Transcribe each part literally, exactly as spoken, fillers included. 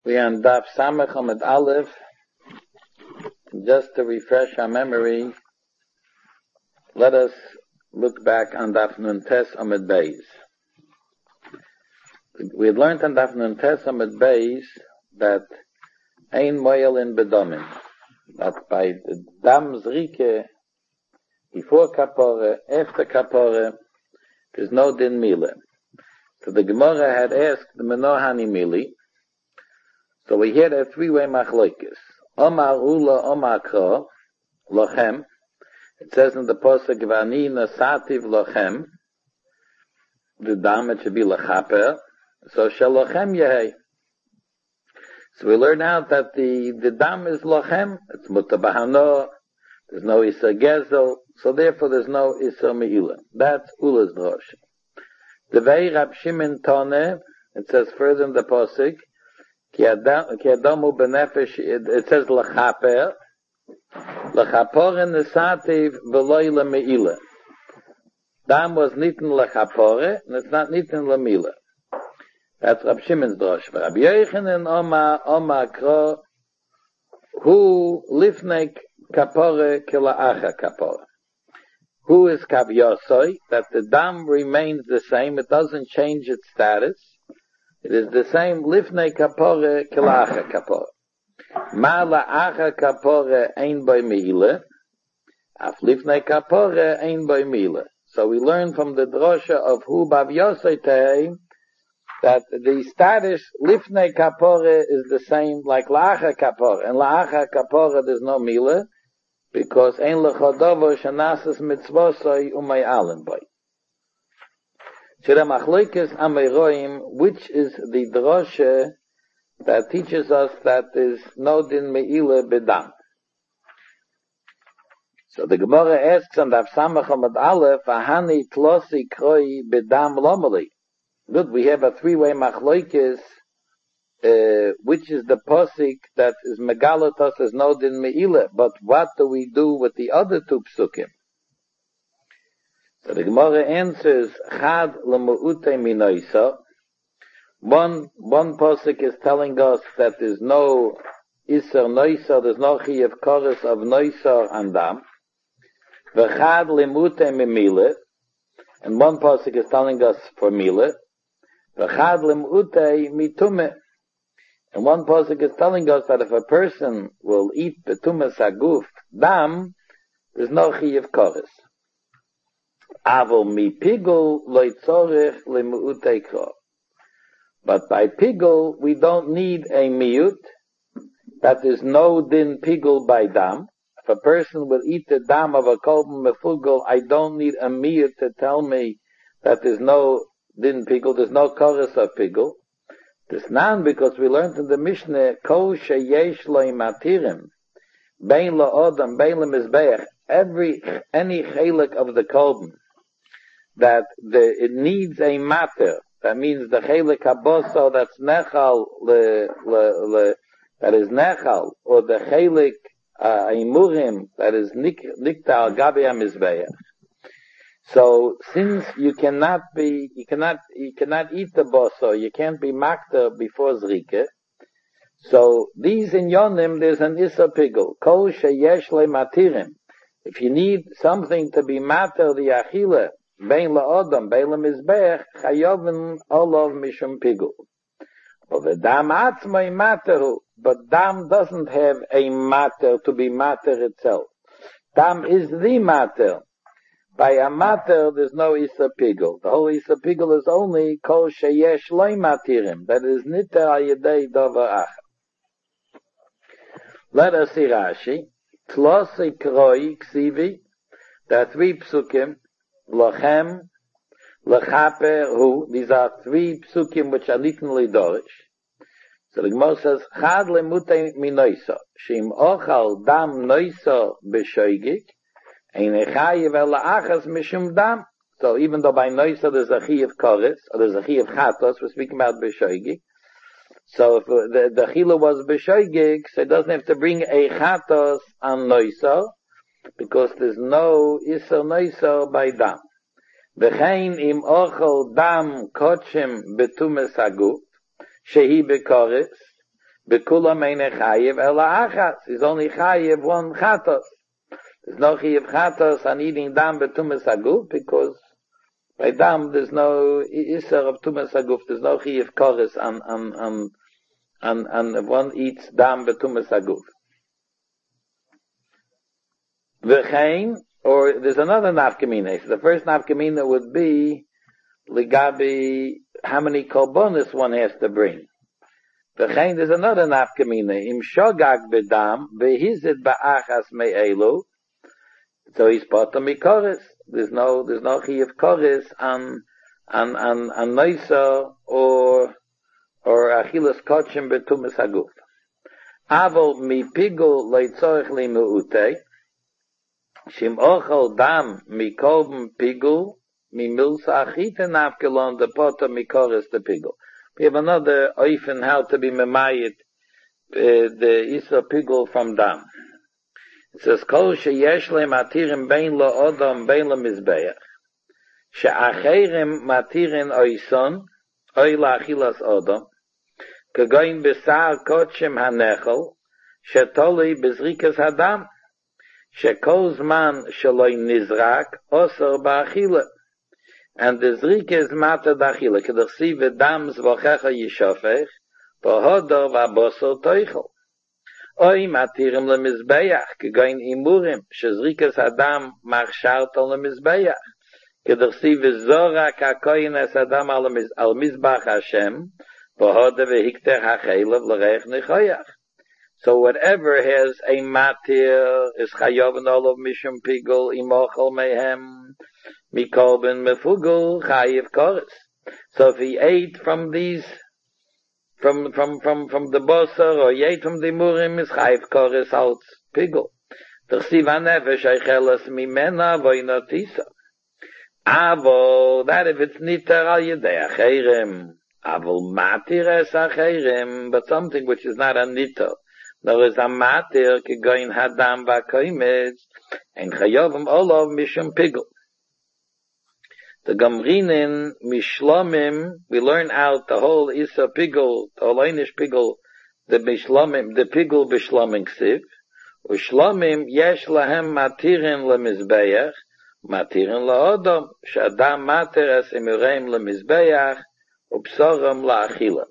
We are on Daf Samech Amud Aleph. Just to refresh our memory, let us look back on Daf Nun Tes Amud Beis. We had learned on Daf Nun Tes Amud Beis that Ein Moel in Bedomim, that by the Dam Zrike, before Kapore, after Kapore, there's no Din Mile. So the Gemara had asked the Menohani Mili. So we hear a three-way machlokes. Omar Ula Omar Kro Lochem. It says in the pasuk Vani Nasativ Lochem. The dam it should be Lachaper. So shall Lochem Yehei. So we learn out that the the dam is Lochem. It's Mutabahano. There's no Isa Gezel. So therefore there's no Isa Meila. That's Ula's drosh. The Vei Rab Shimon Tone. It says further in the pasuk. It says Lachaper. Lachapore nesativ v'loy lemeila. Dam was nitten lachapore, and it's not nitten lemeila. That's Rab Shimon's drosh. Rabbi Yochanan Oma Oma Kro Hu lifnek kapore kilaacha kapore. Who is kav yosoi? That the dam remains the same; it doesn't change its status. It is the same lifnei kapore kilacha kapore. Ma la'acha kapore ein by meila. Af lifnei kapore ein by meila. So we learn from the drosha of Hu Bav Yosei Tehei that the status lifnei kapore is the same like la'acha kapore. And la'acha kapore there's no mila because ein lechodovo shanasas mitzvosoi umay alen boy. Which is the drosha that teaches us that is no din meila bedam. So the Gemara asks on Daf Samech Amud Aleph, "Ahani tlosi kroi bedam lomali." Good, we have a three-way machlokes, uh, which is the posik that is megalotos as no din meila. But what do we do with the other two psukim? So the Gemara answers, Chad l'mu'utei minoisa. One, one posuk is telling us that there's no Isser Noisa, there's no Chiyav Koros of Noisa and Dam. V'chad l'mu'utei mimile. And one posuk is telling us for Mile. V'chad l'mu'utei mitume. And one posuk is telling us that if a person will eat betume saguf, Dam, there's no Chiyav Koros. Avo mi pigul loy tzorech lemu'utei kro. But by pigul, we don't need a miut. That is no din pigul by dam. If a person will eat the dam of a kolben mefugul, I don't need a miut to tell me that there's no din pigul, there's no chorus of pigul. This nan, because we learned in the Mishnah, kol sheyesh loy matirim, bein lo odam, bein lo mizbeach, every, any chelik of the kolben, that the, it needs a matter. That means the chelik haboso that's nechal le, le, le, that is nechal, or the chelik uh, imurim that is nikta al gabi hamizbeach. So since you cannot be, you cannot, you cannot eat the boso, you can't be makta before zrike. So these in yonim there's an issa pigul. Kol sheyesh le matirim. If you need something to be matter the achila. Bein la'odam, bein la'mizbeach, chayovin olov mishum pigul. But the dam atzmai materu, but dam doesn't have a matter to be matter itself. Dam is the matter. By a matter, there's no isa pigul. The whole isa pigul is only kol sheyesh loy matirim, that is niter al yedei dover acha. Let us see Rashi. Tlosi kroi ksivi, there are three psukim, Lochem, Lachaper, Hu. These are three psukim which are literally dorish. So the Gemara says, Chad lemutei minoisa, shim ochal dam noisa b'shoigik, ein echayev el la'achas mishum dam. So even though by noisa there's a chi of koris, or there's a chi of chatos, we're speaking about b'shoigik. So if the, the chila was b'shoigik, so it doesn't have to bring a chatos on noisa, because there's no iser noiser by dam. V'chein im ochel dam kotchem betumes haguf, shehi bekoris, Bekula meine chayiv ela achas. He's only chayiv one chatos. There's no chayiv chatos on eating dam betumas aguf, because by dam there's no iser of tumas aguf. There's no chayiv koris on, on, on, on, on if one eats dam betumas aguf. V'chein, or there's another nafkamina. So the first nafkamina would be ligabi, how many korbanos one has to bring. V'chein, there's another nafkamina. Im shogag bedam, v'hizit ba'achas me'elu. So he's potam mikoris. There's no, there's no chiyuv koris on, on, on, on noisa or, or achilas kochim betumas haguf. Avol mi pigul leitzorich li me'utei. Shim ochel dam mi kolben pigul, mi milsa achite nafkelon de pota mi koris de pigul. We have another oifen how to be memayit, uh, the isa pigul from dam. It says, kol sheyesh le matirim bein lo odom bein lo mizbeach. She'acherim matirin oison, oy la achilas odom, kegoin besar kotchem hanechel, shetoli bezrikas hadam. Shekol zman sheloi nizrak osor ba'achila. And the zrika is matter d'achila. Kedachsi v'dam zvochecha yishofech v'hodor v'abosor toichel. Oy matirim lemizbeach kegoin imurim shezrikas adam machshartol lemizbeach. Kedachsi v'zorak hakoyin es adam al mizbach Hashem v'hodor v'hikter hachelav l'reich nechoyach. So whatever has a matir is chayav and all of mishum pigul imochel mehem mikol ben mefugul chayiv koris. So if he ate from these, from from from from the bosser, or he ate from the murim, is chayiv koris out pigul. T'chsiv hanefesh eichelas mimena voinotisa. Avo, that if it's niter al yedei acherim, avol matir es acherim, but something which is not a niter. There is a matir kegoin hadam v'koimetz and chayovim olav mishum pigul. The Gamrinin mishlomim, we learn out the whole isa pigul, the oleinish pigul, the mishlomim, the pigul b'shlomim ksiv. Ushlomim yesh lahem matirin lemizbeach, matirin laodom, shadam matir es emureim lemizbeach, upsoram la'achila.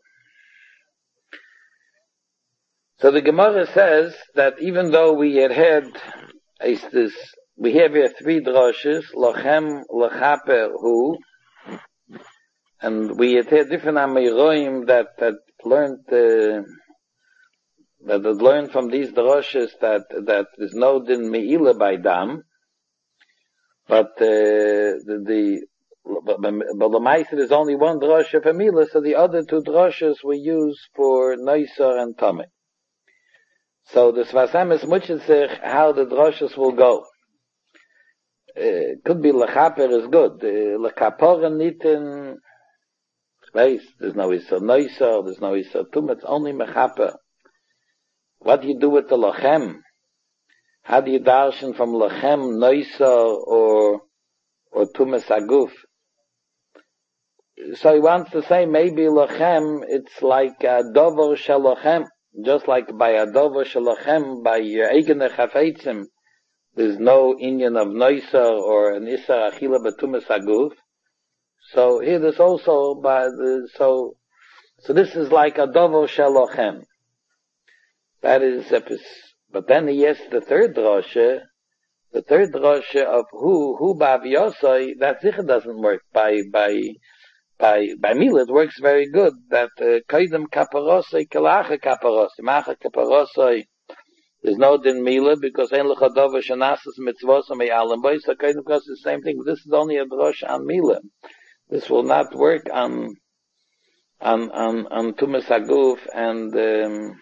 So the Gemara says that even though we had had is this, we have here three droshes, lochem, lechaper, hu, and we had had different amiroim that that learned uh, that had learned from these droshes that that there's no din meila by dam, but uh, the, the but, but the ma'aser is only one drosha for meila, so the other two droshes we use for noisar and tameh. So the Sfas Emes muchit sich how the droshes will go. Uh, could be lechaper is good. Uh, lechaporen nitin, space, there's no isa noisa, there's no isa tum, it's only mechaper. What do you do with the lachem? How do you darshan from lachem noisa or, or tumas aguf? So he wants to say maybe lachem, it's like a dover shel lachem. Just like by Adova Shalachem, by Eigene Chafetzim, there's no Indian of Noisa or an Issa Achila Batumas Aguf. So here there's also by the, so, so this is like Adova Shalachem. That is, but then yes, the third drosha, the third drosha of who, who Bav Yosai, that sicher doesn't work by, by, By by Mila, it works very good. That kaidem kaparosai kalacha kaparosai macha kaparosai. There's no din Mila because ein lechadova shenasas mitzvos amei alam boy. So kaidem because it's the same thing. This is only a drosh on Mila. This will not work on on on on tumas aguf and um,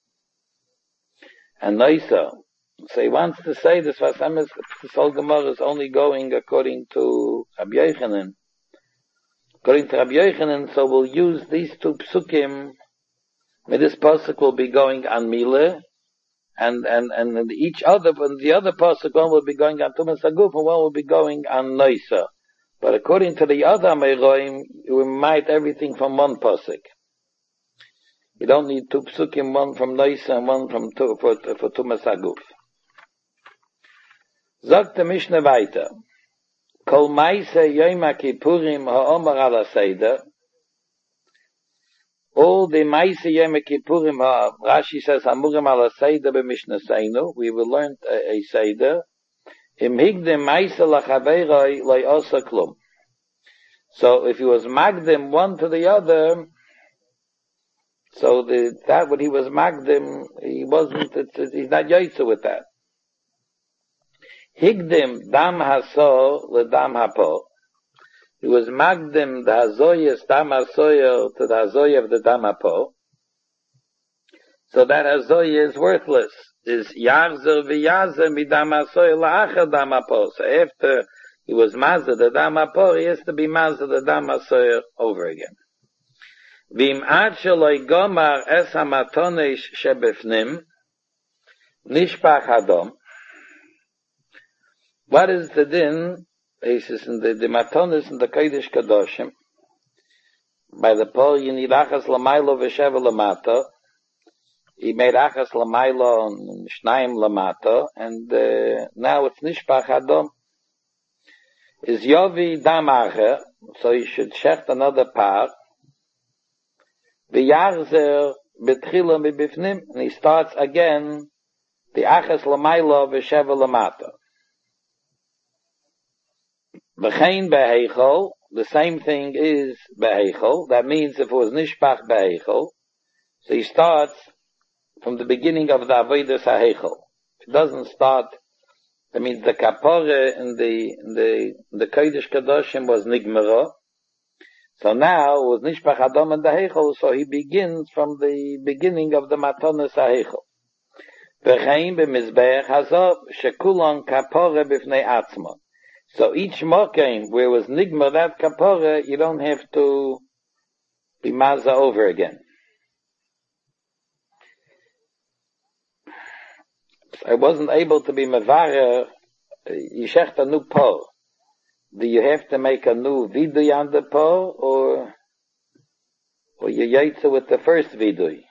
and noisa. So he wants to say this was Emes. This whole Gemara is only going according to Rabbi Yochanan. According to Rabbi Yochanan, so we'll use these two psukim. This pasuk will be going on Mila, and and and each other, and the other pasuk one will be going on Tumas Aguf, and one will be going on Noisa. But according to the other Meiroim, we might everything from one pasuk. You don't need two psukim, one from Noisa and one from tu, for, for Tumas Haguf. Sagt der Mishnah weiter. Kol Maise Yom HaKippurim ha'omar ala Seder. All the Maise Yom HaKippurim, Rashi says, Hamurim ala Seder b'Mishnah Seinu. We will learn a, a Seder. Im higdem Maise lachaveiroi loy osa klum. So if he was magdim one to the other, so the, that what he was magdim, he wasn't, it's, it's, he's not yoitza with that. Higdim dam haso le dam hapo. He was magdim the hazoyas dam hasoyer to the hazoy of the dam hapo. So that hazoy is worthless. Is yarzer v'yarzer midam hasoyer la'achar dam hapo. So after he was mazda the dam hapo, he has to be mazda the dam hasoyer over again. V'im ad sheloi gomar es hamatonesh shebefnim nishpach hadom. What is the din? He says in the, the matonis in the Kodesh Kadoshim. By the Paul, you need achas l'maylo v'sheva l'mato. He made achas l'maylo and shnayim l'mato, and uh, now it's nishpach hadom. Is yovi dam acher, so you should shecht another part. V'yarzer betchila mibifnim, and he starts again the achas l'maylo v'sheva l'mato. B'chein beheichol, the same thing is beheichol. That means if it was nishpach beheichol, so he starts from the beginning of the avodas haheichol. It doesn't start. That means the kapore in the in the in the kodesh kadoshim was nigmara. So now it was nishpach hadom and beheichol. So he begins from the beginning of the matonas haheichol. B'chein b'mizbeach hazov shekulon kapore b'fnei atzmon. So each mokem where it was nigma that kapora, you don't have to be maza over again. I wasn't able to be mavara. You shecht a new po. Do you have to make a new vidui on the po, or or you yaitza with the first vidui?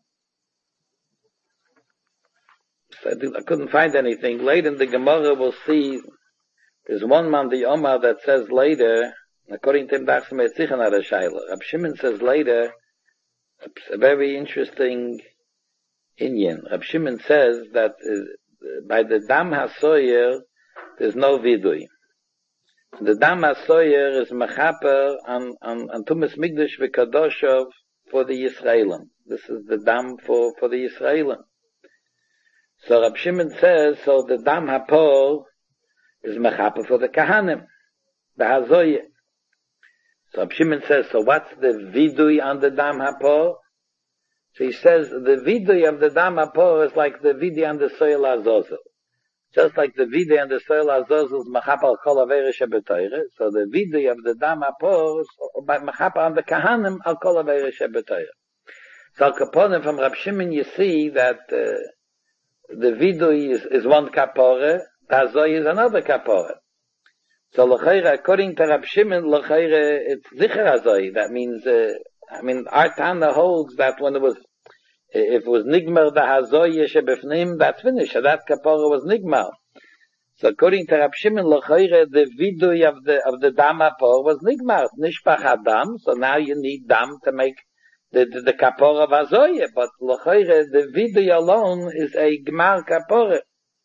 So I, did, I couldn't find anything. Later in the Gemara we'll see. There's one man, the Omar, that says later, according to him, that's Metzichan Arashayla. Rab Shimon says later, a very interesting Inyan. Rab Shimon says that uh, by the Dam HaSoyer, there's no vidui. The Dam HaSoyer is Mechaper on, on, on Tumas Migdash V'Kadoshov for the Yisraelim. This is the Dam for, for the Yisraelim. So Rab Shimon says, so the Dam HaPor is mechaper for the kahanim, the hazoye. So Shimon says, so what's the vidui on the dam hapor? So he says, the vidui of the dam hapor is like the vidui on the soil azozel. Just like the vidui on the soil azozel is mechaper kol avera shebetoire. So the vidui of the dam hapor is mechaper on the kahanim al kol avera shebetoire. So al kaponim from Rab Shimon you see that uh, the vidui is, is one kapore, Hazoy is another kapora. So l'chayra, according to Rab Shimon, l'chayra, it's zicher hazoy. That means, uh, I mean, our Tana holds that when it was, if it was nigmar the hazoy yeshebefnim, that's finished. So that kapora was nigmar. So according to Rab Shimon, l'chayra, the vidui of the of the dam hapor was nigmar, nishpach hadam. So now you need dam to make the the, the kapora of hazoy. But l'chayra, the vidui alone is a gmar kapora.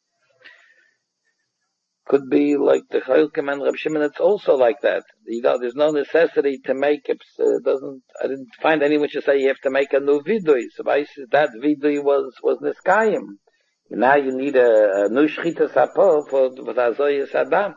Could be like the Chayilkim and Rab Shimon, it's also like that. You know, there's no necessity to make it, uh, doesn't, I didn't find any which to say you have to make a new vidui. So I said that vidui was, was niskayim. Now you need a, a new shchita sapo for, for the Azoyas Adam.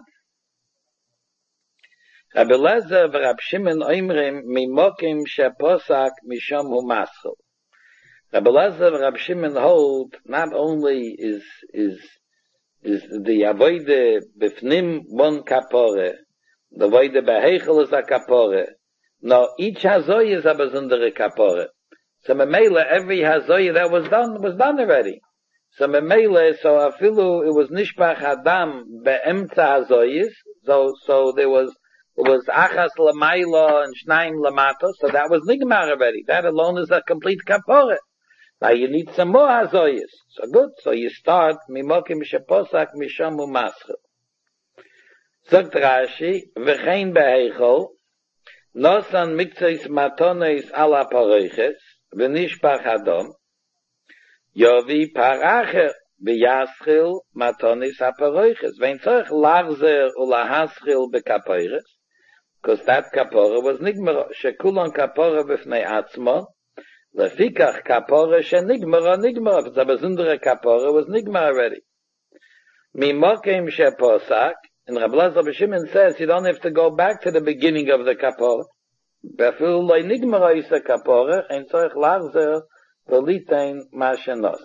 Rabbi Lezer v'Rab Shimon oimrim mimokim sheposak mishom hu maschel. Rabbi Lezer v'Rab Shimon hold not only is, is, is the avoide befnim one kapore, the avoide beheichel is a kapore. No, each hazoy is a besondere kapore. So memela, every hazoy that was done, was done already. So memela, so afilu, it was nishpach adam be'emtza hazoyis, so, so there was it was achas lamaila and shnaim lamato, so that was nigmar already. That alone is a complete kapora. Now you need some more hazoyas. So good, so you start, mimokim sheposak misham umaschel. Sagt Rashi, v'chein beheichol, nosan miktzis matones ala paroiches, v'nishpach adom, yovi paracher, v'yaschil matones ha-paroiches. V'en tzorich lachzer ulahaschil bekapoires, because that kapora was nigmara, shekulon kapora b'fnei atzmo, lefikach kapora shenigmara nigmara, but the besundere kapora was nigmara already. Mimokim sheposak, and Rabbi Elazar Shimon says you don't have to go back to the beginning of the kapora. Befil loy nigmara isa kapora, and tzorich lachzer v'litein ma shenos.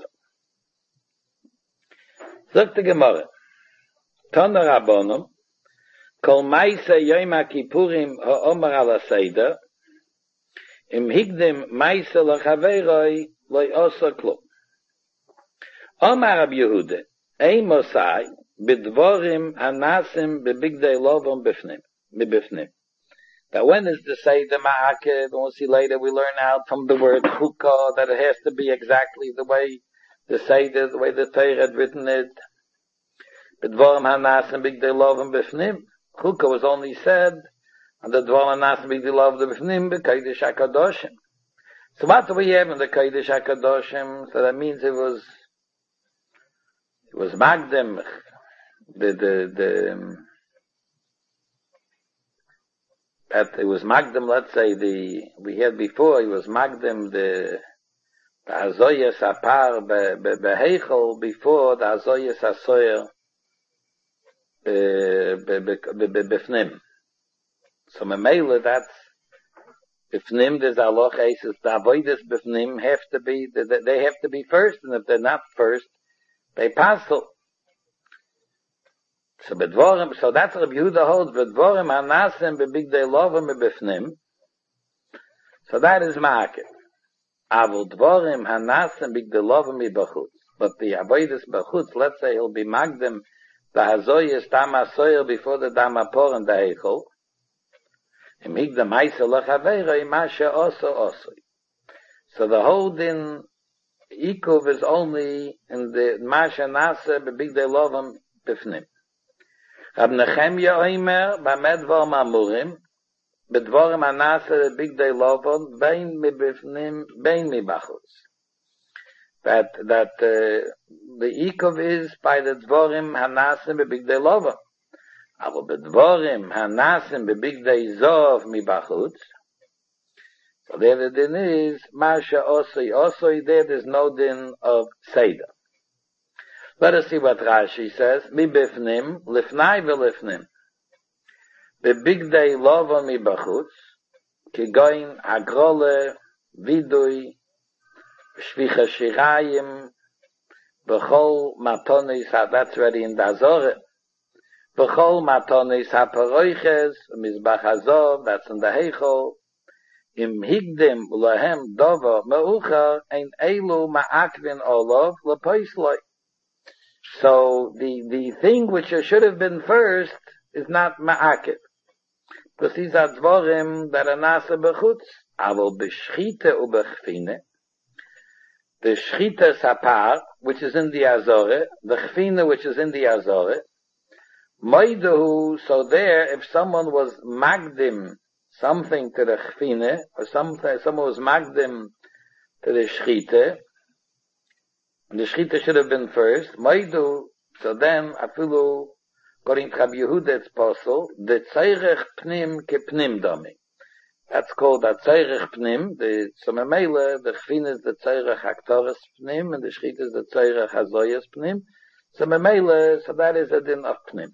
Sagt die Gemara, Tana Rabbonim, kol maise yoyim ha-kippurim ha'omar ala seder, im higdim maise l'chaveroi loy osa klum. Omar Rab Yehuda, ein mosai, bidvorim hanasim bebigdei lovom bifnim, bibifnim. That when is the seder ma'akev, and we'll see later, we learn out from the word chukah, that it has to be exactly the way the seder, the way the Torah had written it. Bidvorim hanasim bigdei lovom bifnim. Chukah was only said, and the dvorim hanasim bigdei lovom bifnim, b'kodesh hakadoshim. So what do we have in the kodesh hakadoshim? So that means it was, it was magdim, the, the, the, that it was magdim, let's say the, we had before, it was magdim, the, the Hazoyas Apar beheichel before the Hazoyas Hasoyer befnim. So memela, that's befnim. There's aloch aces. The avodas befnim have to be. They have to be first, and if they're not first, they passel. So bedvorim. So that's Rabbi Yehuda holds. Bedvorim hanasim bebigdei lovim befnim. So that is market. Avol dvorim hanasim bigdei lovim bechutz. But the avodas bechutz, let's say he'll be magdim the hazoyes tam hasoyer before the dam hapor and the heichel. Im hig the maise lachavera imasha oso oso. So the whole din ikuv is only in the masha nasa bebigdei lovim befnim. Rab Nechemya oimer b'medvar mamurim bedvorim hanasa bigdei lovim bein mi befnim bein mi bachutz. That that uh, the ikov is by the dvorim hanasim bebigdei lovim. Aber bedvorim hanasim bebigdei zov mi bachutz. So there the din is masha osoi osoi. There there's no din of seder. Let us see what Rashi says. Mi bifnim lifnai velifnim bebigdei lovim mi bachutz kigoin agrole vidui Shvicha Shirayim, B'chol Matonis, that's already in the Azorah. B'chol Matonis HaParoiches, Mizbach Hazov, that's in the Heichol. Im Higdim Lahem Dovo Meuchar, Ein Elu Ma'akvin Olov, Lepoisloi. So the, the thing which should have been first is not Ma'akiv. Because these are Dvorim that are Nasa B'chutz. Avo B'shchite U'B'chfine. The Shchita Sapar, which is in the Azorah, the Chfina, which is in the Azorah, Moidahu, so there, if someone was Magdim, something to the Chfina, or something, someone was Magdim to the Shchita, and the Shchita should have been first, Moidahu, so then, Afilu, according to Rabbi Yehuda, it's possible, the Tzeirech Pnim ke Pnim Domi. That's called the Tzeirech Pnim. The Somemele, the Chfin is the Tzeirech Haktoris Pnim, and the Shchit is the Tzeirech Hazoyas Pnim. Somemele, so that is a din of Pnim.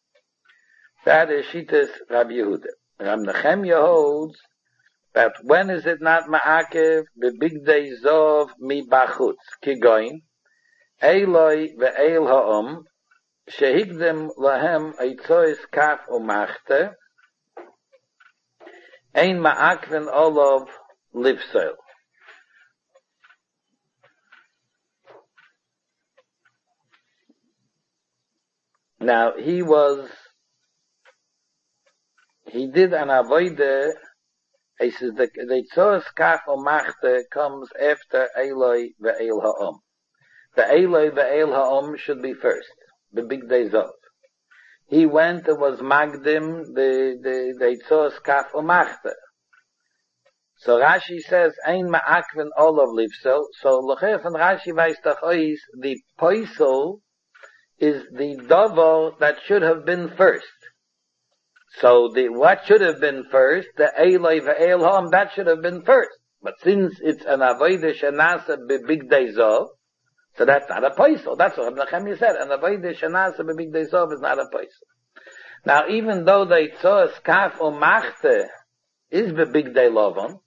That is Shitas Rabbi Yehuda. Rab Nechemya holds that when is it not Ma'akev, the big day Zov mi Bachutz, Kigoin, Eloi ve'el ha'om, shehigdim lahem eitzois kaf u'machte, ein ma'akven olov livsel. Now, he was, he did an avoide. He says the the tzos kaf u'machte comes after Eloi ve'el ha'om. The Eloi ve'el ha'om should be first. The big days of. He went and was magdim the the the tzos kaf u'machte. So Rashi says ein ma'akven olav lifsel. So l'chef and Rashi weiß doch ois the poisel is the davar that should have been first. So the what should have been first, the Eloi ve'el ha'om, that should have been first. But since it's an avodah shenasa b'big dezov, so that's not a poisel. That's what Rabbi Nechemia said. An avodah shenasa b'big dezov is not a poisel. Now, even though the tzos kaf u'machte is b'big dezov,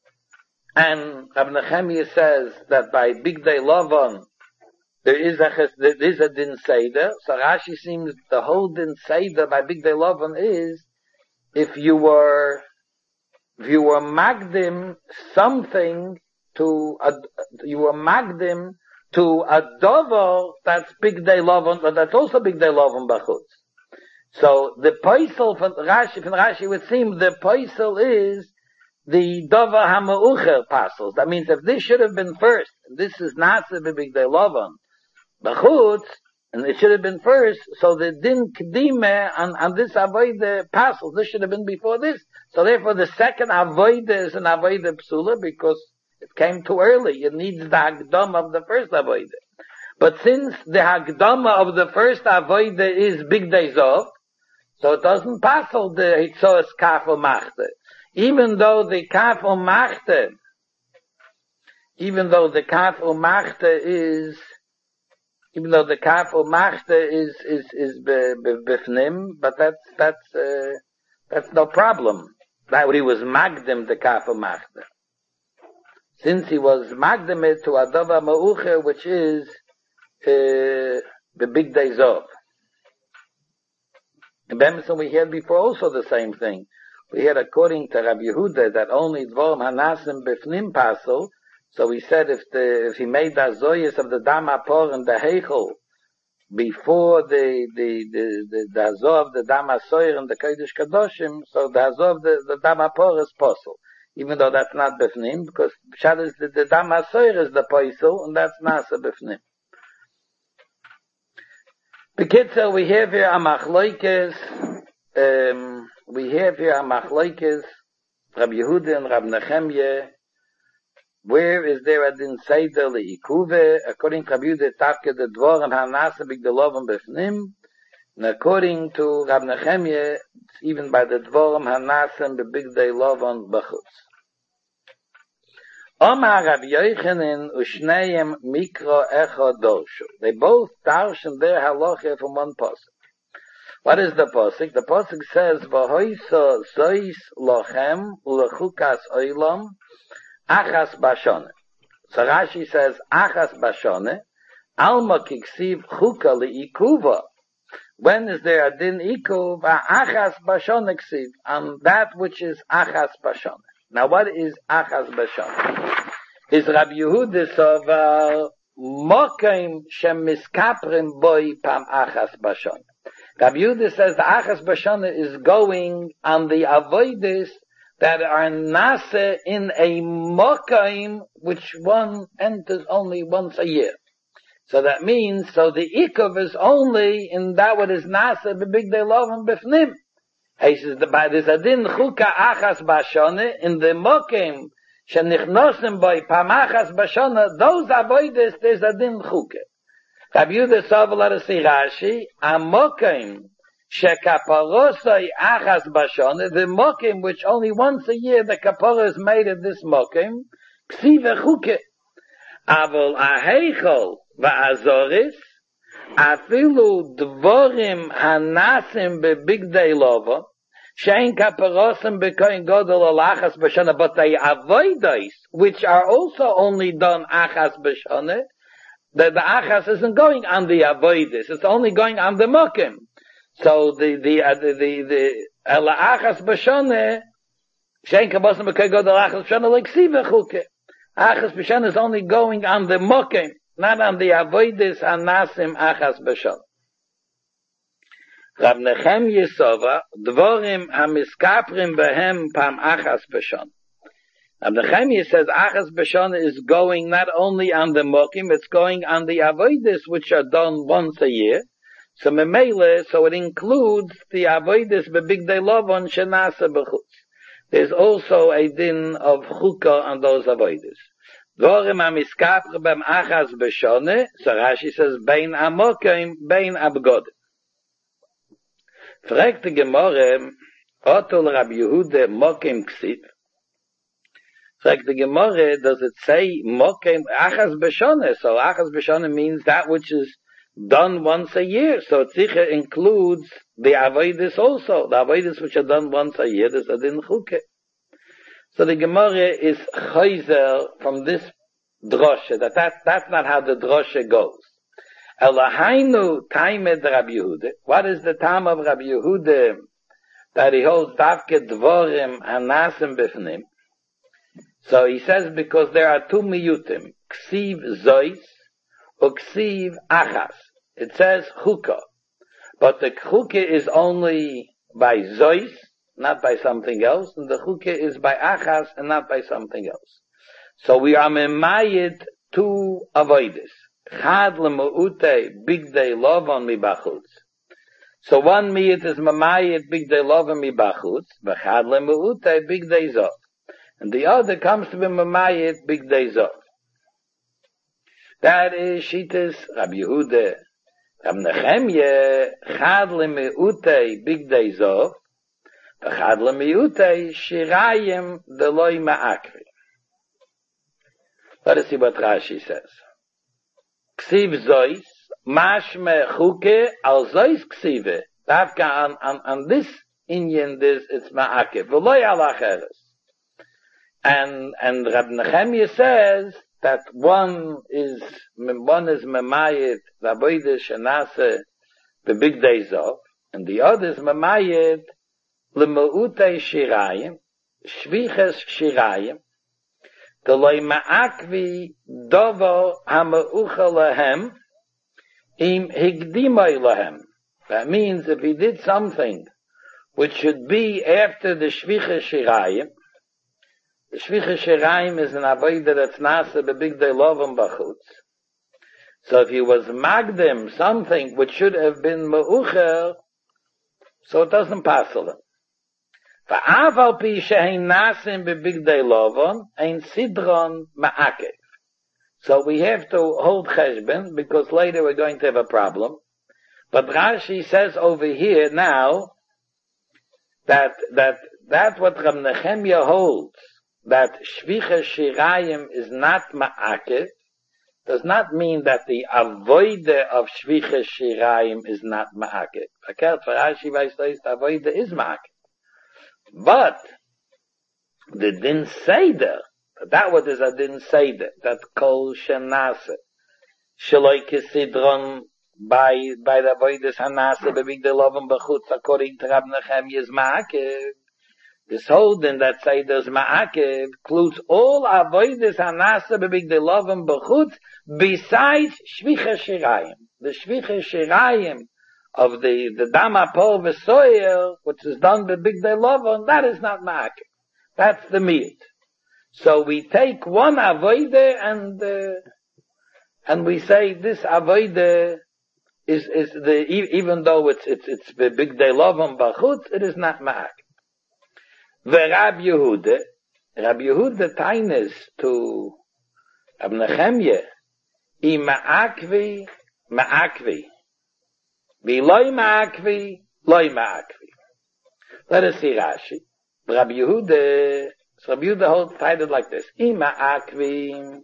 and Rabbi Nechemia says that by big dezov there is a there is a din seder. So Rashi seems the whole din seder by big dezov is if you were if you were magdim something to a, you were magdim to a dover that's big dezov, but that's also big dezov b'chutz. So the poisel from Rashi from Rashi would seem the poisel is the dover hamaucher pasels. That means if this should have been first, this is not the big dezov b'chutz, and it should have been first, so the din kedime on, on this avoide pasels, this should have been before this. So therefore the second avoide is an avoide psula because it came too early. It needs the hagdama of the first avoide. But since the hagdama of the first avoide is big dezov, so it doesn't pasel the hitzos kaf u'machte. Even though the kaf u'machte, even though the kaf u'machte is Even though the kaf u'machte is is is bifnim, but that's that's uh, that's no problem. That he was magdim the kaf u'machte, since he was magdim it to adava ma'ucher, which is uh, the big days of. In Bemson we heard before also the same thing. We heard according to Rabbi Yehuda that only dvorim hanasim bifnim pasel. So we said if the if he made the zoyas of the dam apor and the heichel before the the the the, the azov of the dam asoyer and the kodesh kadoshim, so the azov of the, the dam apor is possible, even though that's not bifnim, because pshat is the, the dam asoyer is the poisel and that's nasa bifnim. Bekitzer, we have here a machloikes. Um, we have here a machloikes. Rabbi Yehuda and Rabbi Nechemia. Where is there a din seder leikuve? According to Rabbi Yehuda, tafke the dvorim hanasa big delovim b'fnim, and according to Rabbi Nechemia, even by the dvorim hanasa b'big delovim b'chutz. Omar Rabbi Yochanan u'shneim mikro echo dorshu. They both darshan their halacha from one pasuk. What is the pasuk? The pasuk says, "V'hoisa zois lochem u'lechukas oilam." Achas bashone. So Rashi says, Achas bashone, alma kiksiv chuka li'ikuva. When is there a din ikuv? Achas bashone ksiv. On that which is achas bashone. Now what is achas bashone? Is Rabbi Yehuda sovar mokim shem miskaprim boi pam achas bashone. Rabbi Yehuda says the achas bashone is going on the avoidis that are nase in a mokaim which one enters only once a year. So that means, so the ikov is only in that what is nase b'big de'lov and b'fnim. He says, there's a din chuka achas bashone in the mokaim shenichnosim by pamachas bashone, those avoides, there's a din chuka. Rabbi Yehuda Savala Rashi, a mokaim shekaparosai achas bashone, the mokim which only once a year the kapara is made at this mokim, ksiva chuke. Aval aheichol va'azoris, afilu dvorim hanasim bebig deilova, shein kaparosim bekoin godol alachas bashone, but they avoidais, which are also only done achas bashone, the, the achas isn't going on the avoidis, it's only going on the mokim. So the the uh, the the, the ela achas bashone shein kaparosim bekoin godol alachas bashone like ksiva chuke. Achas b'shon is only going on the mokim, not on the avoidis anasim achas b'shon. Rab Nechemya Sova, Dvorim hamiskaprim behem pam achas b'shana. Rab Nechemya says achas b'shana is going not only on the mokim, it's going on the avodas which are done once a year. So memele, so it includes the avodas bebigdei lovon shenasa b'chutz. There's also a din of chukah on those avodas. Dvorim hamiskaprim behem achas b'shana, so Rashi says bein amokim, bein abgodim. Fragt die Gemorre, Otol Rab Yehuda Mokem Ksiv. Fragt die Gemorre, does it say Mokem Achas B'Shoneh? So Achas B'Shoneh means that which is done once a year. So Tzicha includes the Avodas also. The Avodas which are done once a year, there's a din chuke. So the Gemorre is chayzer from this droshe, that, that that's not how the droshe goes. Elahainu taimed Rabbi Yehuda. What is the time of Rabbi Yehuda that he holds davke dvorim hanasim bifnim? So he says because there are two miyutim, ksiv zois or ksiv achas. It says chukah, but the chukah is only by zois, not by something else, and the chukah is by achas and not by something else. So we are memayit two avodas. Chad lemu'ute bigdei lovon mibachutz. So one miyut is mamayit bigdei lovon mibachutz, v'chad lemu'ute bigdei zov. And the other comes to be mamayit bigdei zov. That is Shitas Rabbi Yehuda. Rab Nechemya, chad lemu'ute bigdei zov, v'chad lemu'ute shirayim deloi ma'akri. Let us see what Rashi says. Ksiv zois, mashme chuke, al zois ksive. Davka on, on, on this Inyan, this, it's ma'akev. V'loi al acheres. And, and Rab Nechemya says that one is, one is memayit, raboide shenase, the big days of, and the other is memayit, lemeute shirayim, shviches shirayim, Deloi ma'akvi dovo hama'ucha lahem im higdimai lahem. That means if he did something which should be after the shvicha shirayim, the shvicha shirayim is an avodah that's nasa bebigdei lovim bachutz. So if he was magdim something which should have been ma'ucher, so it doesn't pass him. Va'aval pi she'ein nasim bebigdei lovon ein sidron ma'akev. So we have to hold cheshbon because later we're going to have a problem. But Rashi says over here now that that that what Rab Nechemya holds, that shvicha shirayim is not ma'akev, does not mean that the avoide of shvicha shirayim is not ma'akev. Verkehrt for Rashi weiß das, the avoide is ma'akev. But the din seder, that what is a din seder, that kol shenase, shaloi kisidron by by the avodas hanase bebigdei lovim b'chutz according to Rab Nechemya's ma'akev. This whole din that seder's ma'akev includes all avodas hanase bebigdei lovim b'chutz besides shvicha shirayim. The shvicha shirayim of the, the Dama Pol V'Soyer, which is done by Bigdei Lovon, that is not Ma'akev. That's the meat. So we take one Avodah and, uh, and we say this Avodah is, is the, even though it's, it's, it's the Bigdei Lovon B'chutz, it is not Ma'akev. V'Rab Yehuda, Rab Yehuda taines to Rab Nechemya, I Ma'akvi, Ma'akvi. Be loy ma'akvi, loy ma'akvi. Let us see Rashi. Rabbi Yehuda, so Rabbi Yehuda holds titled like this. I ma'akvi.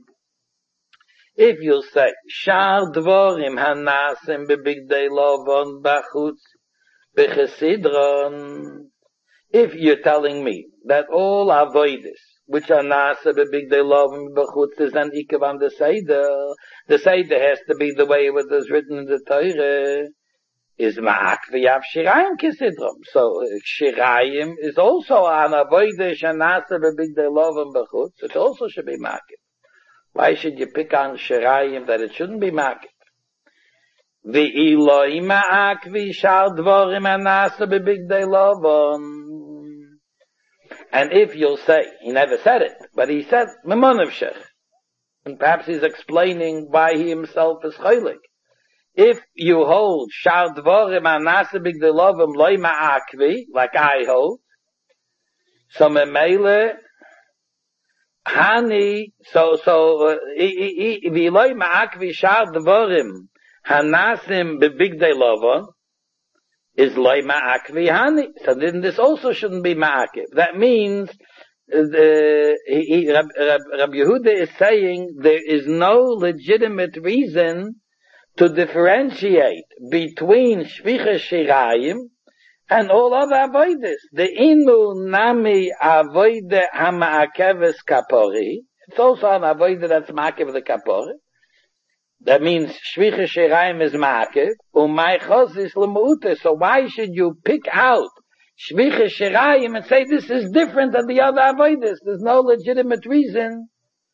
If you'll say, Shar dvorim hanasim bebigdei lovon bachutz bechesidron. If you're telling me that all avoidis, which are nasa bebigdei lovon bachutz, is an ikav on the Seder, the Seder has to be the way it was written in the Torah, is ma'akvi av shirayim kisidrom. So shirayim is also an avodah shanasa bebigdei lovim b'chutz. It also should be ma'akiv. Why should you pick on shirayim that it shouldn't be ma'akiv? Ve'iloi ma'akvi shal dvorim anasa bebigdei lovon. And if you'll say, he never said it, but he said, memonavshech. And perhaps he's explaining why he himself is chaylik. If you hold shal dvorim anasa bebigdei lovon loi ma'akvi, like I hold, so memele, hani, so, so, ve'iloi ma'akvi shal dvorim hanasim bebigdei lovon, is loy ma'akvi hani. So then this also shouldn't be ma'akiv. That means the he, he, Rab, Rab, Rabbi Yehuda is saying there is no legitimate reason to differentiate between shvicha shirayim and all other avodas. The inu nami avodah hama'akeves kapori. It's also an avodah that's ma'akev the kapori. That means shvicha shirayim is ma'akev, umay chos is lemuute. So why should you pick out shvicha shirayim and say this is different than the other avodas? There's no legitimate reason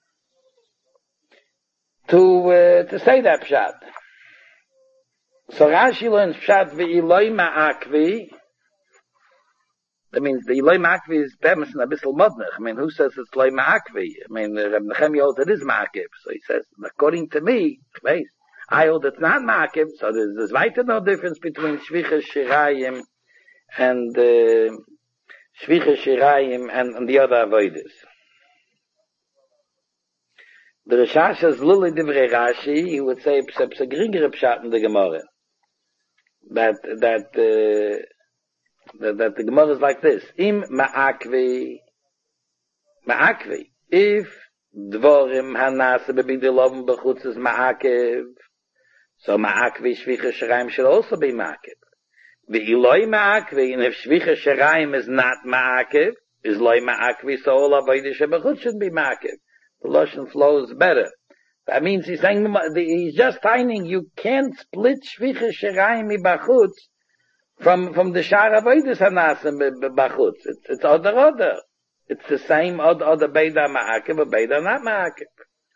to uh, to say that pshat. So Rashi learns pshat ve'iloi ma'akvi. That means the iloi ma'akvi is bemis and a bissel modnich. I mean, who says it's iloi ma'akvi? I mean, Reb Nechemia holds it is ma'akiv. So he says, according to me, I hold it's not ma'akiv. So there's, there's weiter no difference between shvicha shirayim and uh, shvicha shirayim and, and the other avodas. The Rishash is lili divrei Rashi. He would say it's a geringere pshat in the Gemara. That, that, uh, That, that the Gemara is like this. Im ma'akvi, ma'akvi. If dvorim hanasa bebigdei lovon b'chutz is ma'akiv, so ma'akvi shvicha shirayim should also be ma'akiv. Ve'iloi ma'akvi, and if shvicha shirayim is not ma'akiv, is loi ma'akvi, so all avodah shebachutz should be ma'akiv. The Lashon flows better. That means he's saying, he's just finding you can't split shvicha shirayim ibachutz From from the shar avodas hanasim b'chutz, it's it's other other. It's the same other other beida ma'akiv, but beida not ma'akiv.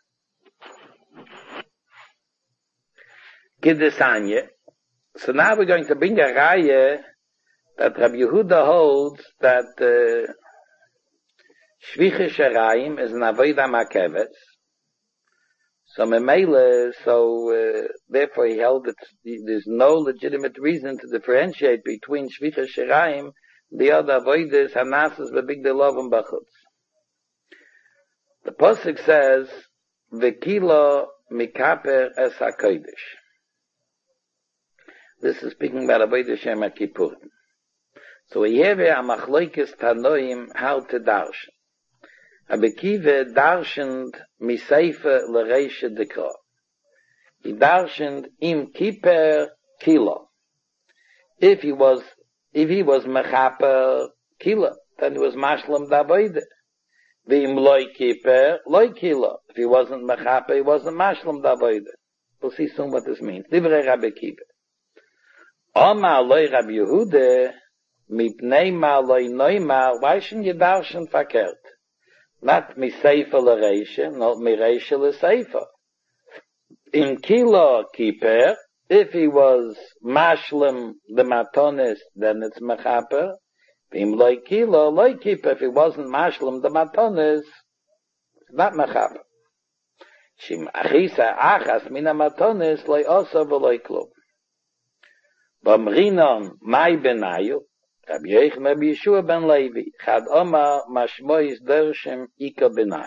Gidesanye. So now we're going to bring a raya that Rabbi Yehuda holds that uh, shvicha shirayim is an avodah ma'akeves. So memele, so uh, therefore he held that there's no legitimate reason to differentiate between shvicha shirayim, the other avodas hanasas bebigdei lovon b'chutz. The pasuk says, "V'kilo mikaper es hakodesh." This is speaking about avodah shem kippurim. So we have a machloikes tanoim how to darshan. Rabbi Akiva darshaned miseifa l'reisha dekra. He darshaned im kiper kilo. If he was, if he was mechaper kilo, then he was mashlam d'avodah. V'im loy kiper loy kilo. If he wasn't mechaper, he wasn't mashlam d'avodah. We'll see soon what this means. Divrei Rabbi Akiva. Omar loy Rabbi Yehuda mipnei ma loy noimar. Why shouldn't you darshan fakert? Not miseifa l'reisha, not mireisha l'seifa. In kilo kiper, if he was mashlim the matonis, then it's mechaper. Im loy kilo, loy kiper, if he wasn't mashlim the matonis, it's not mechaper. Shim achisa achas mina matonis, loy osa v'loy klum. B'mrinon mai benayu, Rabbi Yochanan Rabbi Yeshua ben Levi, Chad Omar Mashmois Dershim Ika Benai.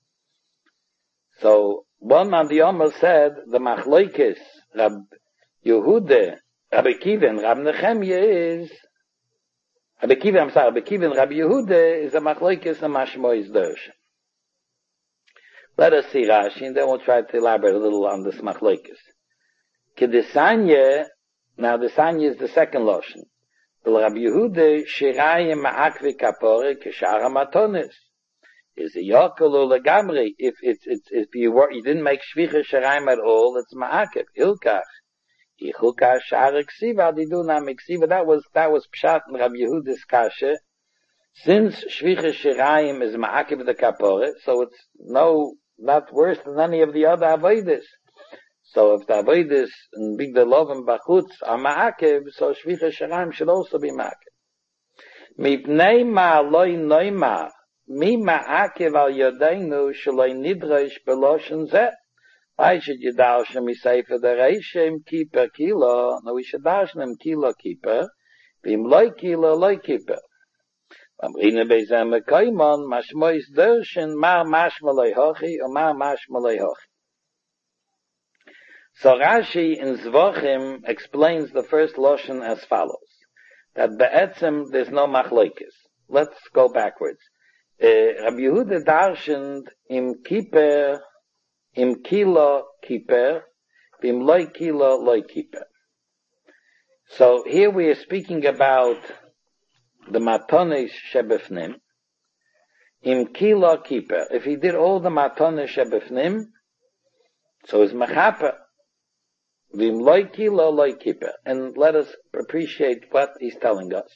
So one man the Omar said the Machloikis Rabbi Yehuda, Rabbi Akiva and Rabbi Nechemia is Rabbi Akiva, I'm sorry, Rabbi Akiva and Rabbi Yehuda is a Machloikis and Mashmois Dershim. Let us see Rashi, and then we'll try to elaborate a little on this Machloikis. Kedesanya, now the Sanya is the second lotion. The Rabbi Yehuda shirayim ma'akvi kapore k'shar hamatonis. Is a yokelu legamri. If it's it's if you were you didn't make shvicha shirayim at all, it's ma'akev ilkach. Ichukach shar eksiva diduna miksiva. That was that was pshat in Rabbi Yehuda's kasha. Since shvicha shirayim is ma'akev the kapore, so it's no not worse than any of the other avodas. So if the avodas and big the love and bachutz are ma'akev, so shvicha sharaim should also be ma'akev. Mipnei ma'aloi noima, mi ma'akev al yodeinu shaloi nidresh beloshen zeh. Why should you darshan mi sefer dereishem kiper kilo? No, we should darshan him kilo kiper, vim loi kilo loi kiper. Amrina beizem mekoimon, mashmois dershen mar mashmaloi hochi, or mar mashmaloi hochi. So Rashi in Zvachim explains the first Loshen as follows. That be'etzem there's no machlokes. Let's go backwards. Uh, Rabbi Yehuda darshaned im kiper, im kilo kiper, im loy kilo loy kiper. So here we are speaking about the matonis shebefnim. Im kilo kiper. If he did all the matonis shebefnim, so is mechaper. Vim loy kilo loy kiper. And let us appreciate what he's telling us.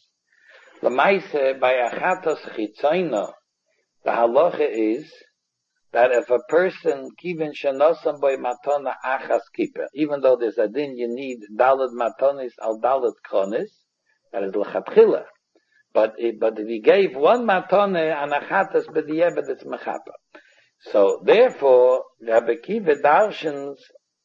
L'maise by achatos chitzayna, the halacha is that if a person kivin shenosam by matona achas kiper, even though there's a din you need dalad matonis al dalad kronis, that is l'chatchila. But if, but if he gave one matone an achatos b'di'eved, it's mechapa. So therefore, Rabbi Kiva darshans.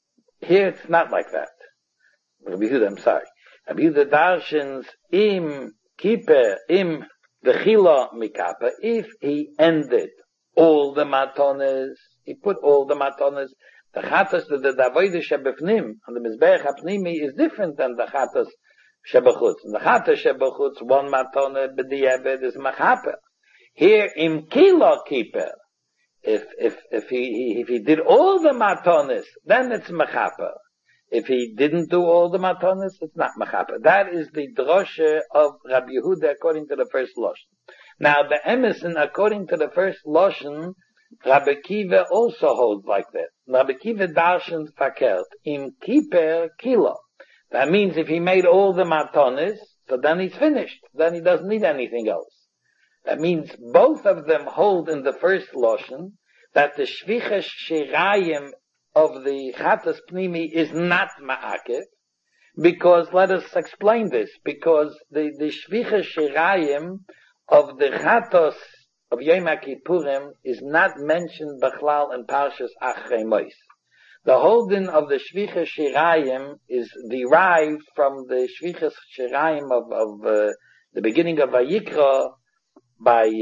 Here it's not like that. Rabbi Yehuda, I'm sorry. Rabbi Yehuda darshans im kiper im dechila mikapa. If he ended all the matones, he put all the matones. The chatos the the avodah shebefnim and the mizbeach hapnimi is different than the chatos shebachutz. The chatos shebachutz one matone b'di'eved is machapa. Here im kilo kiper. If, if, if he, if he did all the matonis, then it's mechapa. If he didn't do all the matonis, it's not mechapa. That is the drosha of Rabbi Yehuda according to the first Loshen. Now the Emerson, according to the first Loshen, Rabbi Kiva also holds like that. Rabbi Kiva darshan fakert, im kiper kilo. That means if he made all the matonis, so then he's finished. Then he doesn't need anything else. That means both of them hold in the first Loshen that the shvicha shirayim of the chatas pnimi is not ma'akev, because, let us explain this, because the, the shvicha shirayim of the chatos of Yom HaKippurim is not mentioned b'chlal in Parshas Achrei Mos. The holding of the shvicha shirayim is derived from the shvicha shirayim of, of uh, the beginning of Vayikra, by uh,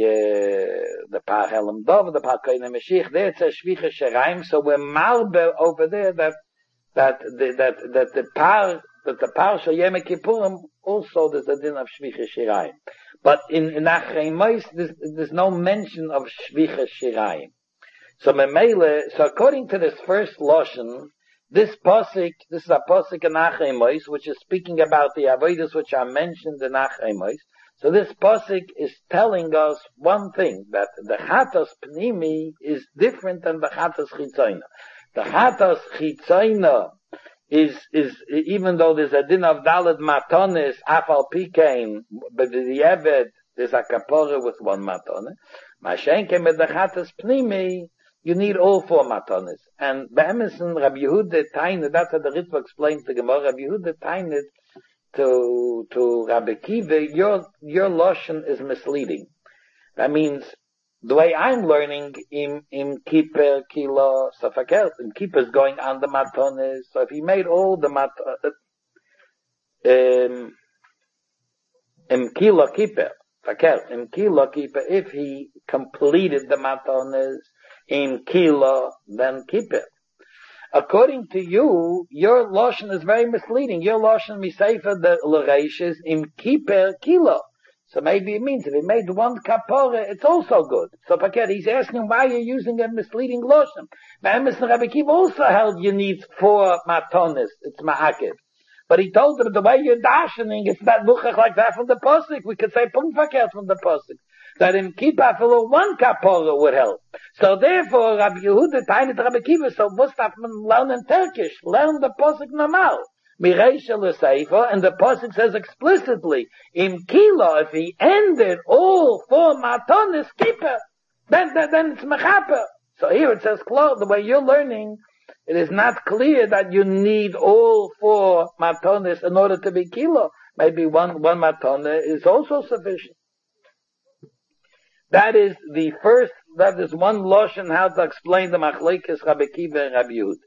the Par Helam Dov, the Par Koine Mashiach. There it's a Shvicha Sheraim, so we're malbe over there that that the, that that the Par that the Par Shel Yom Kippurim also there's a din of Shvicha Sheraim. But in in Achrei Mos there's, there's no mention of Shvicha Sheraim. So Memele, so according to this first Loshen, this pasuk, this is a pasuk in Achrei Mos, which is speaking about the avodas which are mentioned in Achrei Mos. So this pasuk is telling us one thing, that the chatos pnimi is different than the chatos chitzayna. The chatos chitzayna is, is, even though there's a din of dalad matonis, afal pikein, but the eved, there's a kapora with one matone. Mashenke with the chatos pnimi, you need all four matonis. And be'emerson, Rabbi Yehuda Tainit, that's how the Ritva explains the Gemara, Rabbi Yehuda Tainit, to to Rabbi Kiva, your your Loshen is misleading. That means the way I'm learning im im kiper kilo safakert, im kiper is going on the matonis. So if he made all the mat um im kilo kiper fakert im kilo kiper, if he completed the matonis im kilo, then kiper. According to you, your Loshen is very misleading. Your Loshen miseifa the l'reish is im kiper kilo. So maybe it means if he made one kapora, it's also good. So Paket, he's asking why you're using a misleading Loshen. Ma'amis and Rabbi Kiva also held you need four matonis. It's ma'akev. But he told them the way you're dashening, it's not muchach like that from the posik. We could say punkt Paket from the posik. That in kippah for one kapora would help. So therefore, Rabbi Yehuda tainet Rabbi Kiva, so must have learn in Turkish, learn the posik normal. Mireisha l'seifa, and the posik says explicitly, in kilo, if he ended all four matonis kippah, then, then, then it's mechaper. So here it says, close, the way you're learning, it is not clear that you need all four matonis in order to be kilo. Maybe one, one matone is also sufficient. That is the first, that is one lotion how to explain the machlekes Rabbi Kiva and Rabbi Yehuda.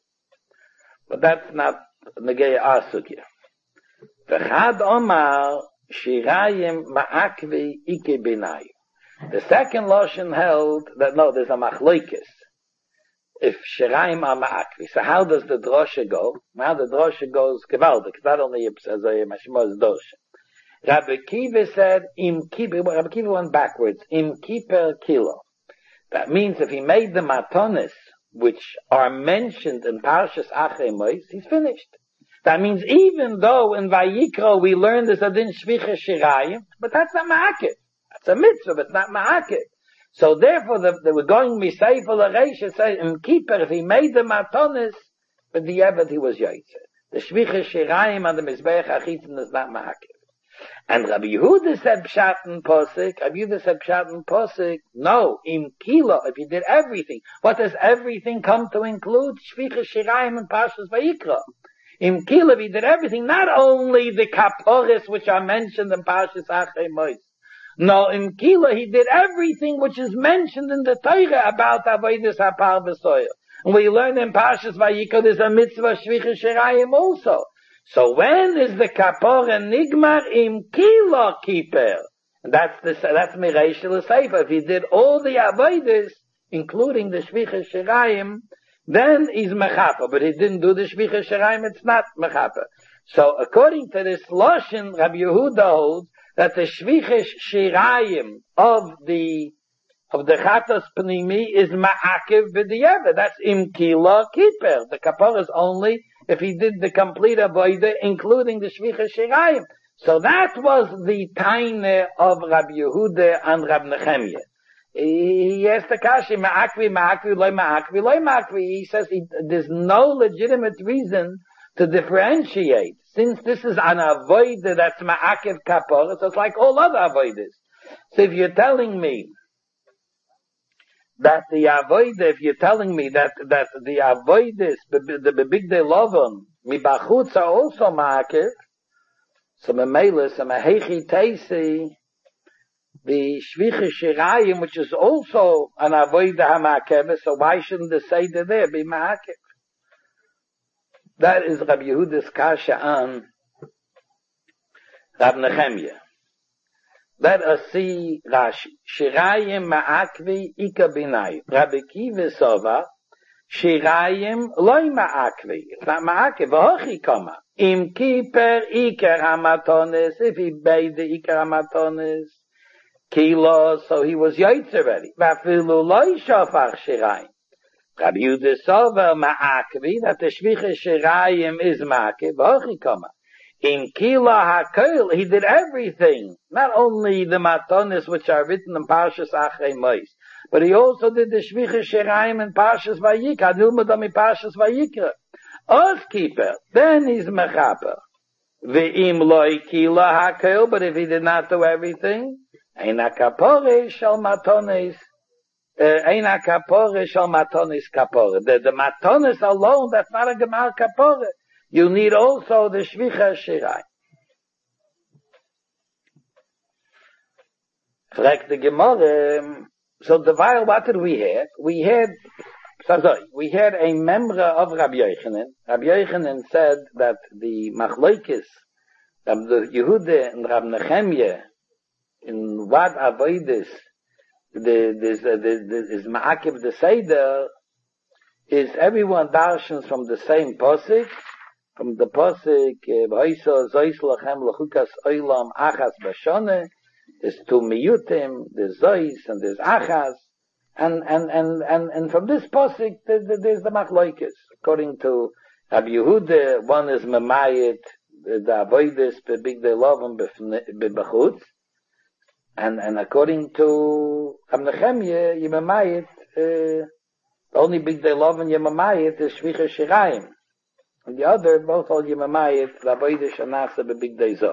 But that's not negei asuk here. V'chad omar shirayim ma'akvi ike binayu. The second lotion held that no, there's a machlekes. If shirayim are ma'akvi, so how does the drosha go? Now the drosha goes gewaldig. It's not only as a mashmos dosha. Rabbi Kiva said, im kiper, Rabbi Kiva went backwards, im kiper kilo. That means if he made the matonis, which are mentioned in Parshas Achrei Mos, he's finished. That means even though in Vayikra we learned this adin shvicha shirayim, but that's not ma'akif. That's a mitzvah, but it's not ma'akif. So therefore, the, the, we're going to say for the Reish, say, im kiper, if he made the matonis, but the Eved he was yaitzer. The shvicha shirayim and the mizbeach achitzin is not ma'akif. And Rabbi Yehuda said pshat and posik. Rabbi Yehuda said pshat and posik. No, im kilo, if he did everything. What does everything come to include? Shvicha shirayim and Parshas Vayikra. Im kilo, if he did everything, not only the kaporis which are mentioned in Parshas Achrei Mos. No, im kilo, he did everything which is mentioned in the Torah about avodas hapar v'soil. And we learn in Parshas Vayikra there's a mitzvah shvicha shirayim also. So when is the kapora nigmar im kilo keeper? That's the that's Mireish L'Seifa. If he did all the avodas, including the shvicha shirayim, then he's mechapa. But he didn't do the shvicha shirayim; it's not mechapa. So according to this lashon, Rabbi Yehuda holds that the shvicha shirayim of the of the chatos pnimi is ma'akev b'di'evet. That's im kilo keeper. The kapora is only if he did the complete avodah, including the shvicha shirayim. So that was the taina of Rabbi Yehuda and Rabbi Nechemia. He asked the kashi, ma'akvi, ma'akvi, loy ma'akvi, loy ma'akvi. He says he, there's no legitimate reason to differentiate. Since this is an avodah that's ma'akev kapor, so it's like all other avodas. So if you're telling me that the avodah, if you're telling me that, that the avodas, the bebigdei lovan, mibachutz are also ma'akev, so memela, so mehechi teisi, the shvicha shirayim, which is also an avodah ha'ma'akev, so why shouldn't the seder there be ma'akev? That is Rabbi Yehuda's kasha on Rabbi Nechemia. Let us see Rashi. Shirayim ma'akvi ika binayu. Rabbi Kiva sova, shirayim loy ma'akvi. It's not ma'akvi. V'hochi kama. Im kiper iker hamatonis. If he made the iker hamatonis, kilo, so he was yaitz already. V'afilu loy shofach shirayim. Rabbi Yehuda sova ma'akvi, that the shvicha shirayim is ma'akvi. V'hochi kama. In Kila HaKoil, he did everything. Not only the matonis which are written in Parshas Achrei Mos, but he also did the Shvicha Shirayim in Parshas Vayikra. Nilmadam in Parshas Vayikra. Oz keeper, then he's mechaper. Ve'im loy Kila HaKoil, but if he did not do everything, Eina kapore shal matonis, Eina kapore shal matonis kapore. The, the matonis alone, that's not a gemar kapore. You need also the shvicha shirai. Fragt the Gemara. So the while, what did we have? We had, so sorry, we had a member of Rabbi Yochanan. Rabbi Yochanan said that the machlokes of the Yehuda and Rabbi Nechemia in what avodas the this the, the is ma'akev the seder is everyone darshans from the same posik. From the posik, v'hoisa zois lachem lechukas oilam achas b'shone. There's two miyutim, there's zois and there's achas, and and and and and from this posik there's the machlokes. According to Rabbi Yehuda, one is memayit the avodas bebigdei lovan bebachutz, and and according to Rabbi Nechemia, you memayit the only bigdei lovan you memayit is shvicha shirayim. And the other, both all Yemamayit, Rabbeide Shanasa bebigdei zov.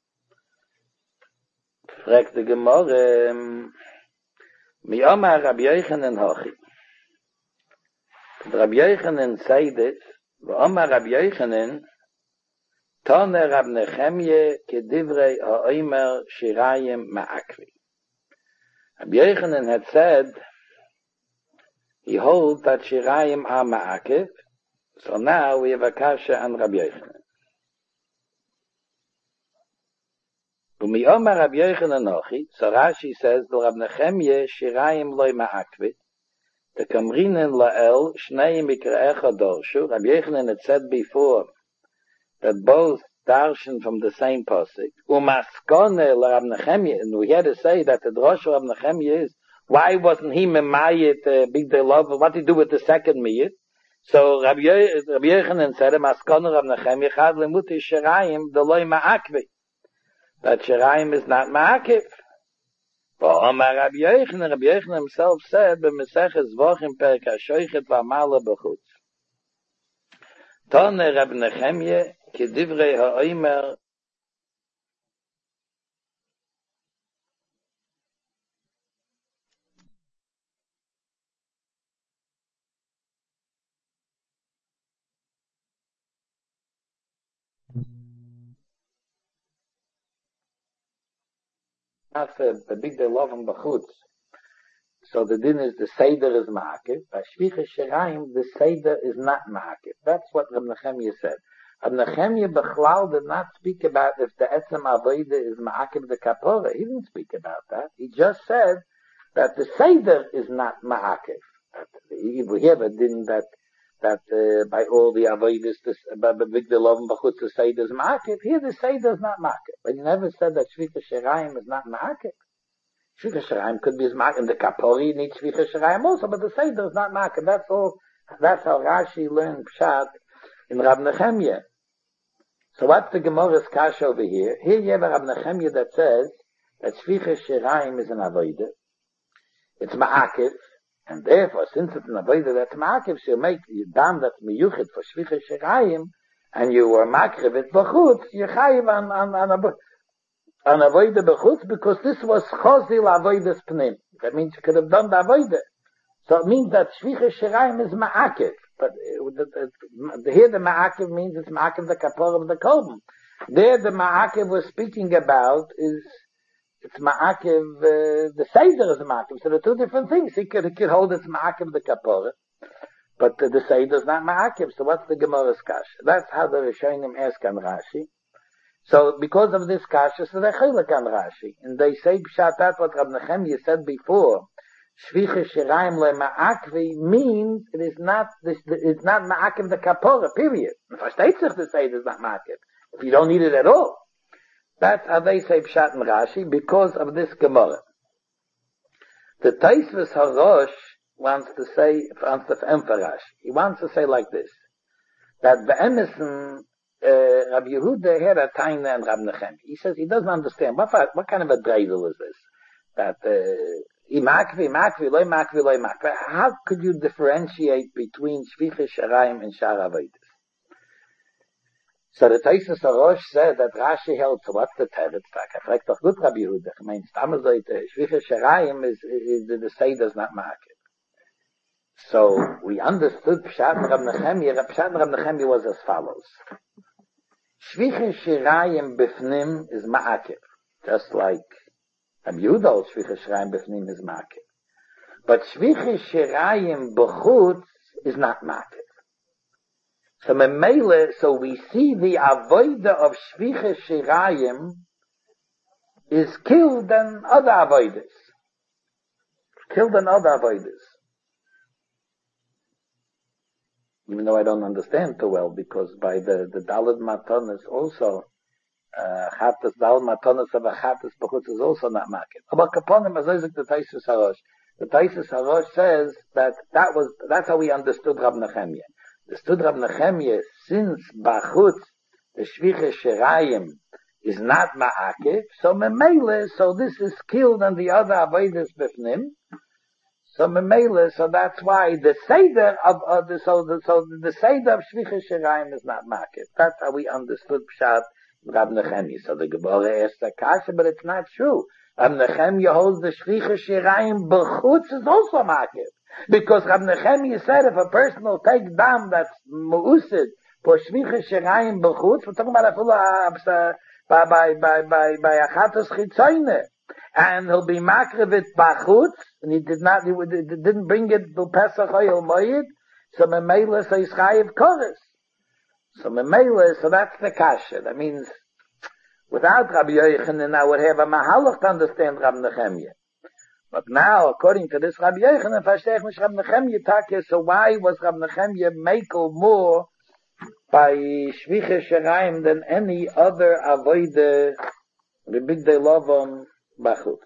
Fragt the Gemara, Mi Omar Rabbi Yochanan Hochi. Rabbi Yochanan said it, V'omar Rabbi Yochanan, Tone Rab Nechemye kedivrei ha'omer shirayim ma'akvi. Rabbi Yochanan had said, he holds that shirayim are ma'akiv, so now we have a kasha on Rabbi Yochanan. Umi Omar Rabbi Yochanan nochi, so Rashi says, the Rab Nechemye shirayim loy ma'akvi, the kamrinen la'el shnei mikra'echa dorshu. Rabbi Yochanan had said before that both darshan from the same pasuk. Umaskone l'Rab Nechemye, and we had to say that the drosha of Rab Nechemye is, why wasn't he memayit uh, big day love? What did he do with the second miyit? So Rabbi Yochanan said, Umaskone Rab Nechemye chad lemuti shirayim deloy ma'akvi. That shirayim is not ma'akiv. Omar Rabbi Yochanan, Rabbi Yochanan himself said, "B'meseches Vochim perek hashoichet v'amala b'chutz." Tone Rabbi Nechemye kedivrei ha'omer. Not a big day love and b'chutz. So the din is the seder is ma'akiv. By shvicha shirayim, the seder is not ma'akiv. That's what Rab Nechemye said. Rab Nechemye Bechlal did not speak about if the etzem avodah is ma'akiv the kapora. He didn't speak about that. He just said that the seder is not ma'akiv. We have a din that that uh, by all the avodas, by the big day love and b'chutz, the seder is ma'akiv. Here the seder is not ma'akiv. But he never said that shvicha shirayim is not ma'akiv. Shvicha Shirayim could be ma'akiv, and the Kapori needs Shvicha Shirayim also, but the Seder is not ma'akiv. That's all, that's how Rashi learned Pshat in Rab Nechemye. So what's the Gemara's Kash over here? Here you have a Rab Nechemye that says that Shvicha Shirayim is an Avodah. It's ma'akiv, and therefore, since it's an Avodah that's ma'akiv, so you make you dam that's miyuchid for Shvicha Shirayim, and you were ma'akiv it b'chutz, you're chayiv on, on, on a an avodah b'chutz, because this was chozil avodas pnim. That means you could have done the avodah. So it means that shvicha shirayim is ma'akiv. But uh, the, the, the, here the ma'akiv means it's ma'akiv the kapor of the korban. There the ma'akiv was speaking about is, it's ma'akiv, uh, the seder is ma'akiv. So there are two different things. He could, he could hold it's ma'akiv the kapor, but uh, the seder is not ma'akiv. So what's the Gemara's kash? That's how the Rishonim ask on Rashi. So, because of this kasha, so they're chilek on Rashi. And they say, Pshat, that what Rab Nechemye said before, Shvicha Shirayim le ma'akvi means it is not, this, it's not ma'akiv the kapora, period. Versteht sich to say it is not ma'akiv. If you don't need it at all. That's how they say Pshat and Rashi, because of this Gemara. The Taisvus HaRosh wants to say, wants to emphasize, he wants to say like this, that Be'emison, Uh, Rabbi Yehuda had a time and Rab Nechemye. He says he doesn't understand. What, what kind of a dreidel is this? That, uh, imakvi, imakvi, loy makvi, loy makvi. How could you differentiate between Shvicha Shirayim and Shar Avodas? So the Taisus HaRosh said that Rashi held, so what's the teretz? I fragt doch gut Rabbi Yehuda. I mean, Stammerseite, Shvicha Shirayim is, is, is, the Seder is not makvi. So we understood Pshat Rab Nechemye. Pshat Rab Nechemye was as follows. Shvicha Shirayim b'fnim is ma'akiv, just like Rabbi Yehuda, Shvicha Shirayim b'fnim is ma'akiv. But Shvicha Shirayim b'chutz is not ma'akiv. So memele, so we see the avodah of Shvicha Shirayim is killed than other avodas. Killed than other avodas. Even though I don't understand too well, because by the, the Daled Matanas also, uh, Chatas, Daled Matanas of a Chatas B'chutz is also not market. But Kaponim, as I said, the Taisus HaRosh, the Taisus HaRosh says that that was, that's how we understood Rab Nechemye. Understood Rab Nechemye, since B'chutz, the Shvicha Shirayim, is not ma'akiv, so memele, so this is killed and the other avodas b'fnim. So memele, so that's why the seder of uh, the so the so the seder of Shvicha Shirayim is not ma'akiv. That's how we understood Pshat Rab Nechemye. So the Gemara asked the kasha, but it's not true. Rab Nechemye holds the Shvicha Shirayim b'chutz is also ma'akiv. Because Rab Nechemia said if a person will take dam that's mu'usid for shvicha sherayim b'chutz, we're talking about a full uh, by by by by by achatos chitzoyne, and he'll be makrevit b'chutz, and he did not, he didn't bring it to Pesach Oyel Moed, so memela says chayiv koris. So memela, so that's the kasha. That means without Rabbi Yochanan, I would have a mahalach to understand Rab Nechemia. But now, according to this Rabbi Yochanan, verstehe ich nicht Rab Nechemia Take, so why was Rab Nechemia makel more by Shvicha Sheraim than any other avoide Rebigdei Lovom Bachutz?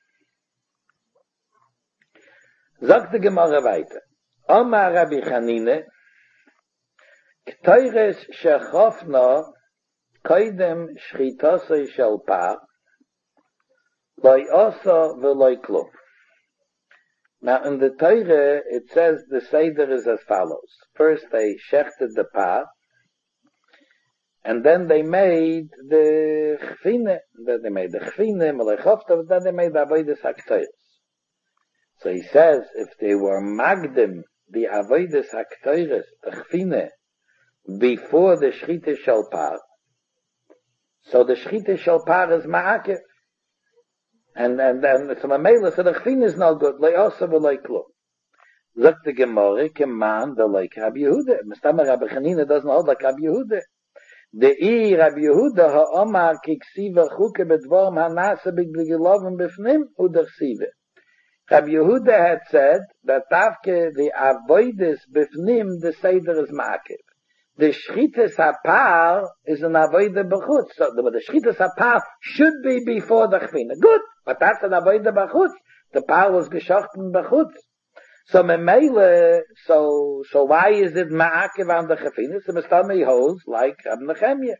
Sagt die Gemara weiter. Omar Rabbi Chanine, K'toires shechofna koidem shchitosei shel par, loi osa v'loi klum. Now in the Torah it says the Seder is as follows. First they shechted the par, and then they made the chfine, then they made the chfine, melechofta, then they made the avodas haktoros. So he says if they were magdim, the avodas haktoros, the chfine, before the shchita shel par, so the shchita shel par is ma'akev. And and then so Mamela said the chfin is no good. Lei osa v'lei klum. Zok the Gemara, keman the like Rabbi Yehuda. Mistama Rabbi Chanina doesn't hold like Rabbi Yehuda. The I Rabbi Yehuda ha'omar kiksiva chuke bedvorm hanasa b'gilovim b'fnim u'dersive. Rabbi Yehuda had said that after the avoidus b'fnim the seder is ma'akev. The shchitas hapar is an avoida b'chutz. So the, the shchitas hapar should be before the chfina. Good, but that's an avoida b'chutz. The par was geschochten b'chutz. So memele, so so why is it ma'akev on the chfina? So Mistami holds like Rab Nechemia.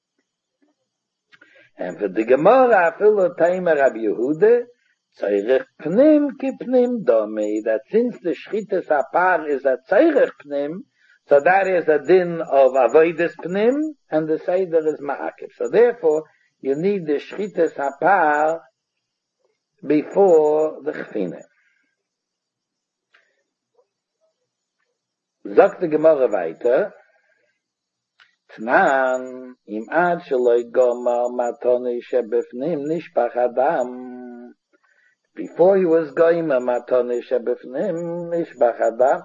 And for the Gemara, afilu taima Rabbi Yehuda, tzorech pnim ki pnim domi. That since the shchitas hapar is a tzorech pnim, so that is a din of avodas pnim, and the seder is ma'akev. So therefore, you need the shchitas hapar before the chfine. Sagt the Gemara weiter, Tnan, im ad sheloi gomar matoni shebefnim nishpach adam. Before he was goyim matoni shebefnim nishpach adam,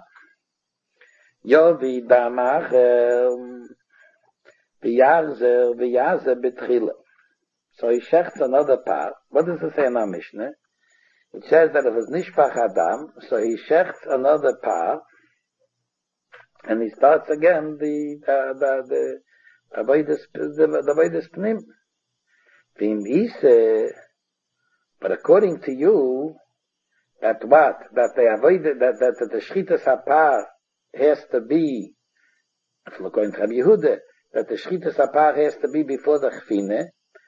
Yovi damacher v'yarzer v'yarzer betchila. So he shechts another part. What does it say in our Mishnah? It says that it was nishpach adam, so he shechts another part, and he starts again the the the avodas the avodas pnim. V'im ise, but according to you, that what that they avoided that that, that the shchitas hapar has to be, if we're going to Rabbi Yehuda, that the shchitas hapar has to be before the chfine.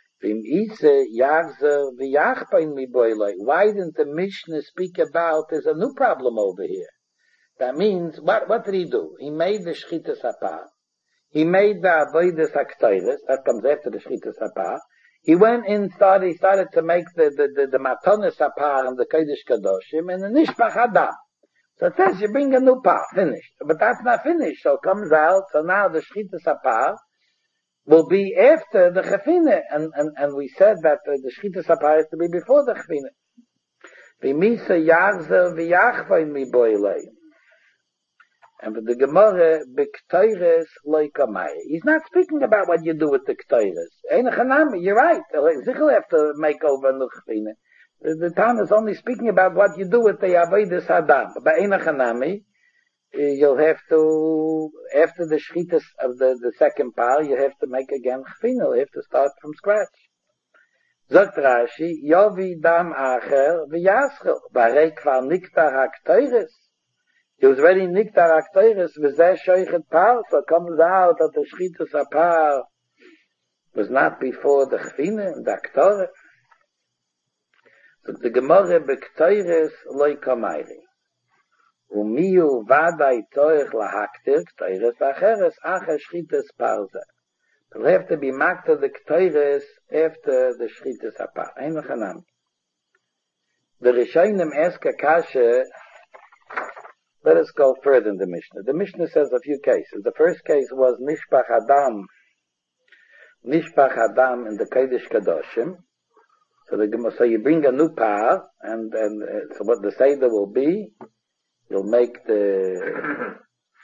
Why didn't the Mishnah speak about there's a new problem over here? That means, what what did he do? He made the shchitas hapar. He made the avodas haktoros, that comes after the shchitas hapar. He went in, started, he started to make the, the, the, the matonis hapar and the kodesh kadoshim and the nishpach adam. So it says you bring a new par, finished. But that's not finished. So it comes out, so now the shchitas hapar will be after the chefine. And, and, and we said that uh, the shchitas hapar has to be before the chefine. V'misa yachzer v'yachvain mi boilei. And with the Gemara, b'ktoires loikamai. He's not speaking about what you do with the ktoires. You're right. Zichel have to make over the chefine. The Tan is only speaking about what you do with the avodas adam. But Einachanami, you'll have to, after the shchitas of the, the second par, you have to make again chfina. You have to start from scratch. Zot Rashi, Yovi dam acher v'yaschel. Barei kvar niktar haktoires. He was already niktar haktoires v'zeh shoichet par. So it comes out that the shchitas apar was not before the chfina and the haktoires. So the Gemara b'ktoires loy kamayri. Umiyu vadai toich lahaktir ktoires acheres acher shchitas parza. It'll have to be makta the ktoires after the shchitas apar. Ein v'chanam. The Rishonim ask a kasha Let us go further in the Mishnah. The Mishnah says a few cases. The first case was Nishpach Adam, Nishpach Adam in the Kodesh Kadoshim. So, the, so you bring a new par, and, and uh, so what the Seder will be, you'll make the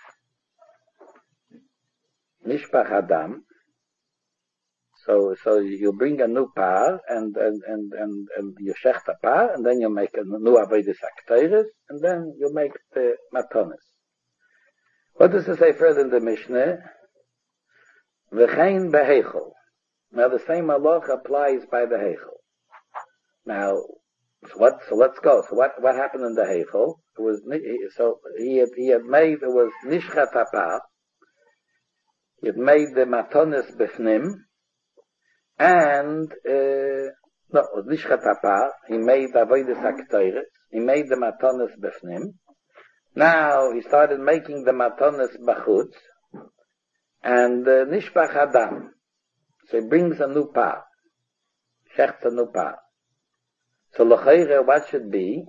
Nishpach Adam. So, so you bring a new par, and, and, and, and, and you shecht a par, and then you make a new Avodas HaKteiros, and then you make the Matonis. What does it say further in the Mishnah? V'chein beheichel. Now the same halach applies by the heichel. Now, so what, so let's go. So what, what happened in the heichel? It was, so he had, he had made, it was nishchat hapar. He had made the Matonis b'fnim, and, uh, no, it was nishchat hapar. He made the Avodas HaKteiros. He made the Matonis b'fnim. Now he started making the Matonis b'chutz, and uh, nishpach Adam. So he brings a new par. Shechts a new par. So l'chayre, what should be?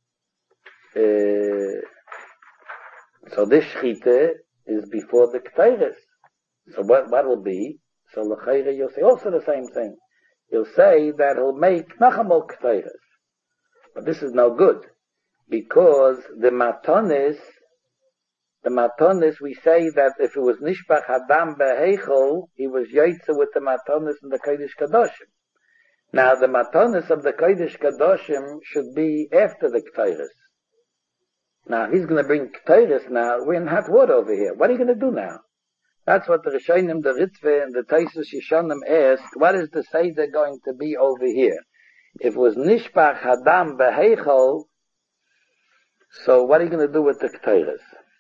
Uh, so this shchite is before the Keteiros. So what, what will be? So l'chayre, you'll say also the same thing. You'll say that he'll make nachamol Keteiros. But this is no good. Because the Matonis, the Matonis, we say that if it was Nishpach Adam beheichel, he was Yaitze with the Matonis in the Kodesh Kadoshim. Now the Matonis of the Kodesh Kadoshim should be after the Keteiros. Now he's going to bring Keteiros now. We're in hot water over here. What are you going to do now? That's what the Rishonim, the Ritve, and the Taisus Yishonim asked. What is the Seder going to be over here? If it was Nishpach Adam beheichel, so what are you going to do with the Keteiros?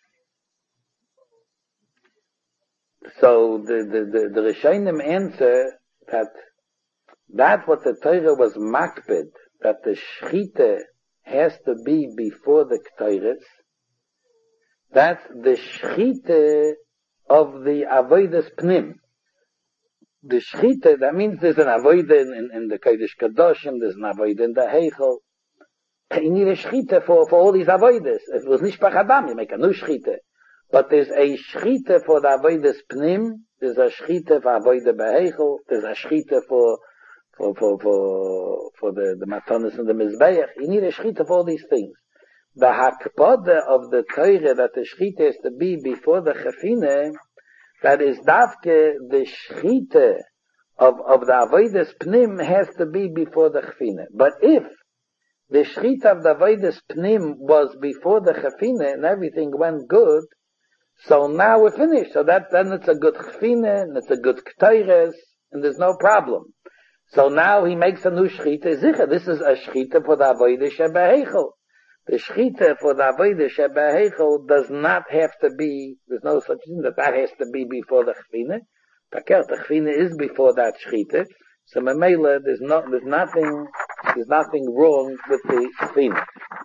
So the the the, the Rishonim answer that that what the Torah was makpid, that the shchita has to be before the Keteiros. That's the shchita of the avodas pnim. The shchita, that means there's an avodah in, in, in the Kodesh Kadoshim, there's an avodah in the Heichel. You need a shchita for, for all these avodas. If it was nishpach Adam, you make a new shchita. But there's a shchita for the avodas pnim, there's a shchita for avodah beheichel, there's a shchita for for for for for the the matonis and the mizbeach. You need a shchita for all these things. The hakpada of the Torah that the shchita is to be before the chafine, that is davke the shchita of of the avodas pnim has to be before the chafine. But if the shchita of the avodas pnim was before the chafine and everything went good, so now we're finished. So that then it's a good chafine and it's a good keteiros and there's no problem. So now he makes a new shchita. Zicha, this is a shchita for the avodah shebeheichel. The shchita for the avodah shebeheichel does not have to be. There's no such thing that that has to be before the chafine. Taker, the chafine is before that shchita. So memela, there's not, there's nothing, there's nothing wrong with the chafine.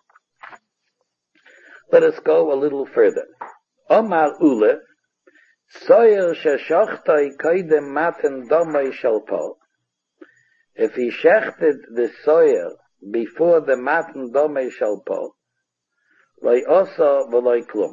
Let us go a little further. Omar Ule, soyer sheshochtoi koidem maten domei shalpo. If he shechted the soyer before the matan domei shalpo, loy oso v'loy klum.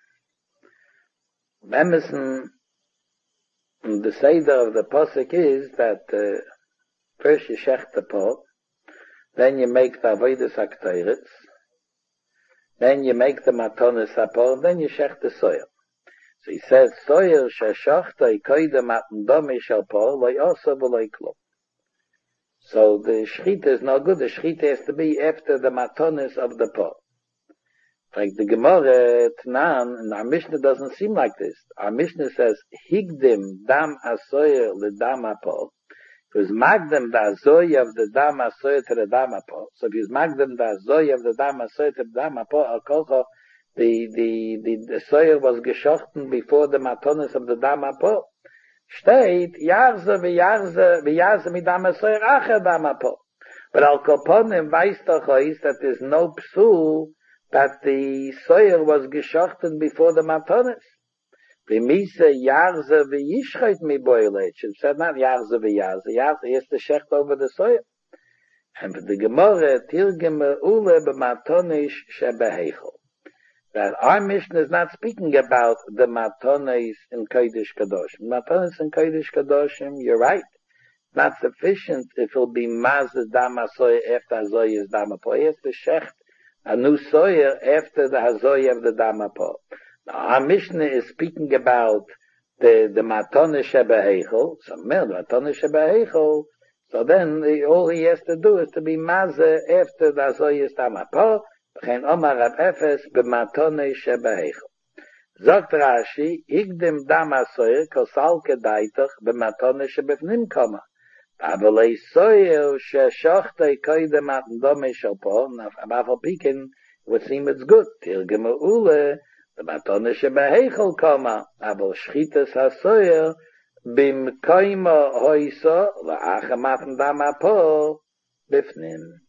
Emerson, the seder of the posuk is that uh, first you shecht the pot, then you make the avodas hakteirets, then you make the matonis hapor, then you shecht the soyer. So he says, soyer sheshochtoi koidem matan domei shalpo, loy oso v'loy klum. So the shchita is no good. The shchita has to be after the matonis of the pot. Like the Gemara Tanan, and our Mishnah doesn't seem like this. Our Mishnah says, Higdim dam asoyer le dam apol. It was magdem da azoy of the dam asoyer to the dam apol. So if it's magdem da azoy of the dam asoyer to the dam apol, al kolcho, the, the, the, the soyer was geschochten before the matonis of the dam apol. Steht, Yarze, wie Yarze, wie Yarze mit Damasoyer acher Damapo. But Al Koponim weiß doch is that there's no psul that the soyer was geschochten before the matonis. Wie Mise Yarze, wie Yishchait mi boilet. It said not Yarze, wie Yarze. Yarze is the shecht over the soyer. And for the Gemara, Tirgeme Ule b'matonish shebeheichel. that our Mishnah is not speaking about the matanes in Kodesh Kadoshim. Matanes in Kodesh Kadoshim, you're right, not sufficient if it'll be mazah dama soya after hazoya is dama po. He has to shecht a new soya after the hazoya of the dama po. Now, our Mishnah is speaking about the the matane shebeheichel. So, mer the matane shebeheichel. So then, the, all he has to do is to be mazah after the hazoya is dama po. V'chein omar Rab Efes b'matane shebeheichel. Sagt Rashi, igdim dama soya kosal kedaitach b'matane shebefnim koma. אבל סויר ששוחטי קודם דומה של פה, אף על פי כן, would seem it's good, תרגמו אולה, במתונה שבהיכל קומה, אבל שחיטס הסויר, במקוימו הויסו, ואחר מתן דמה פה, בפנים.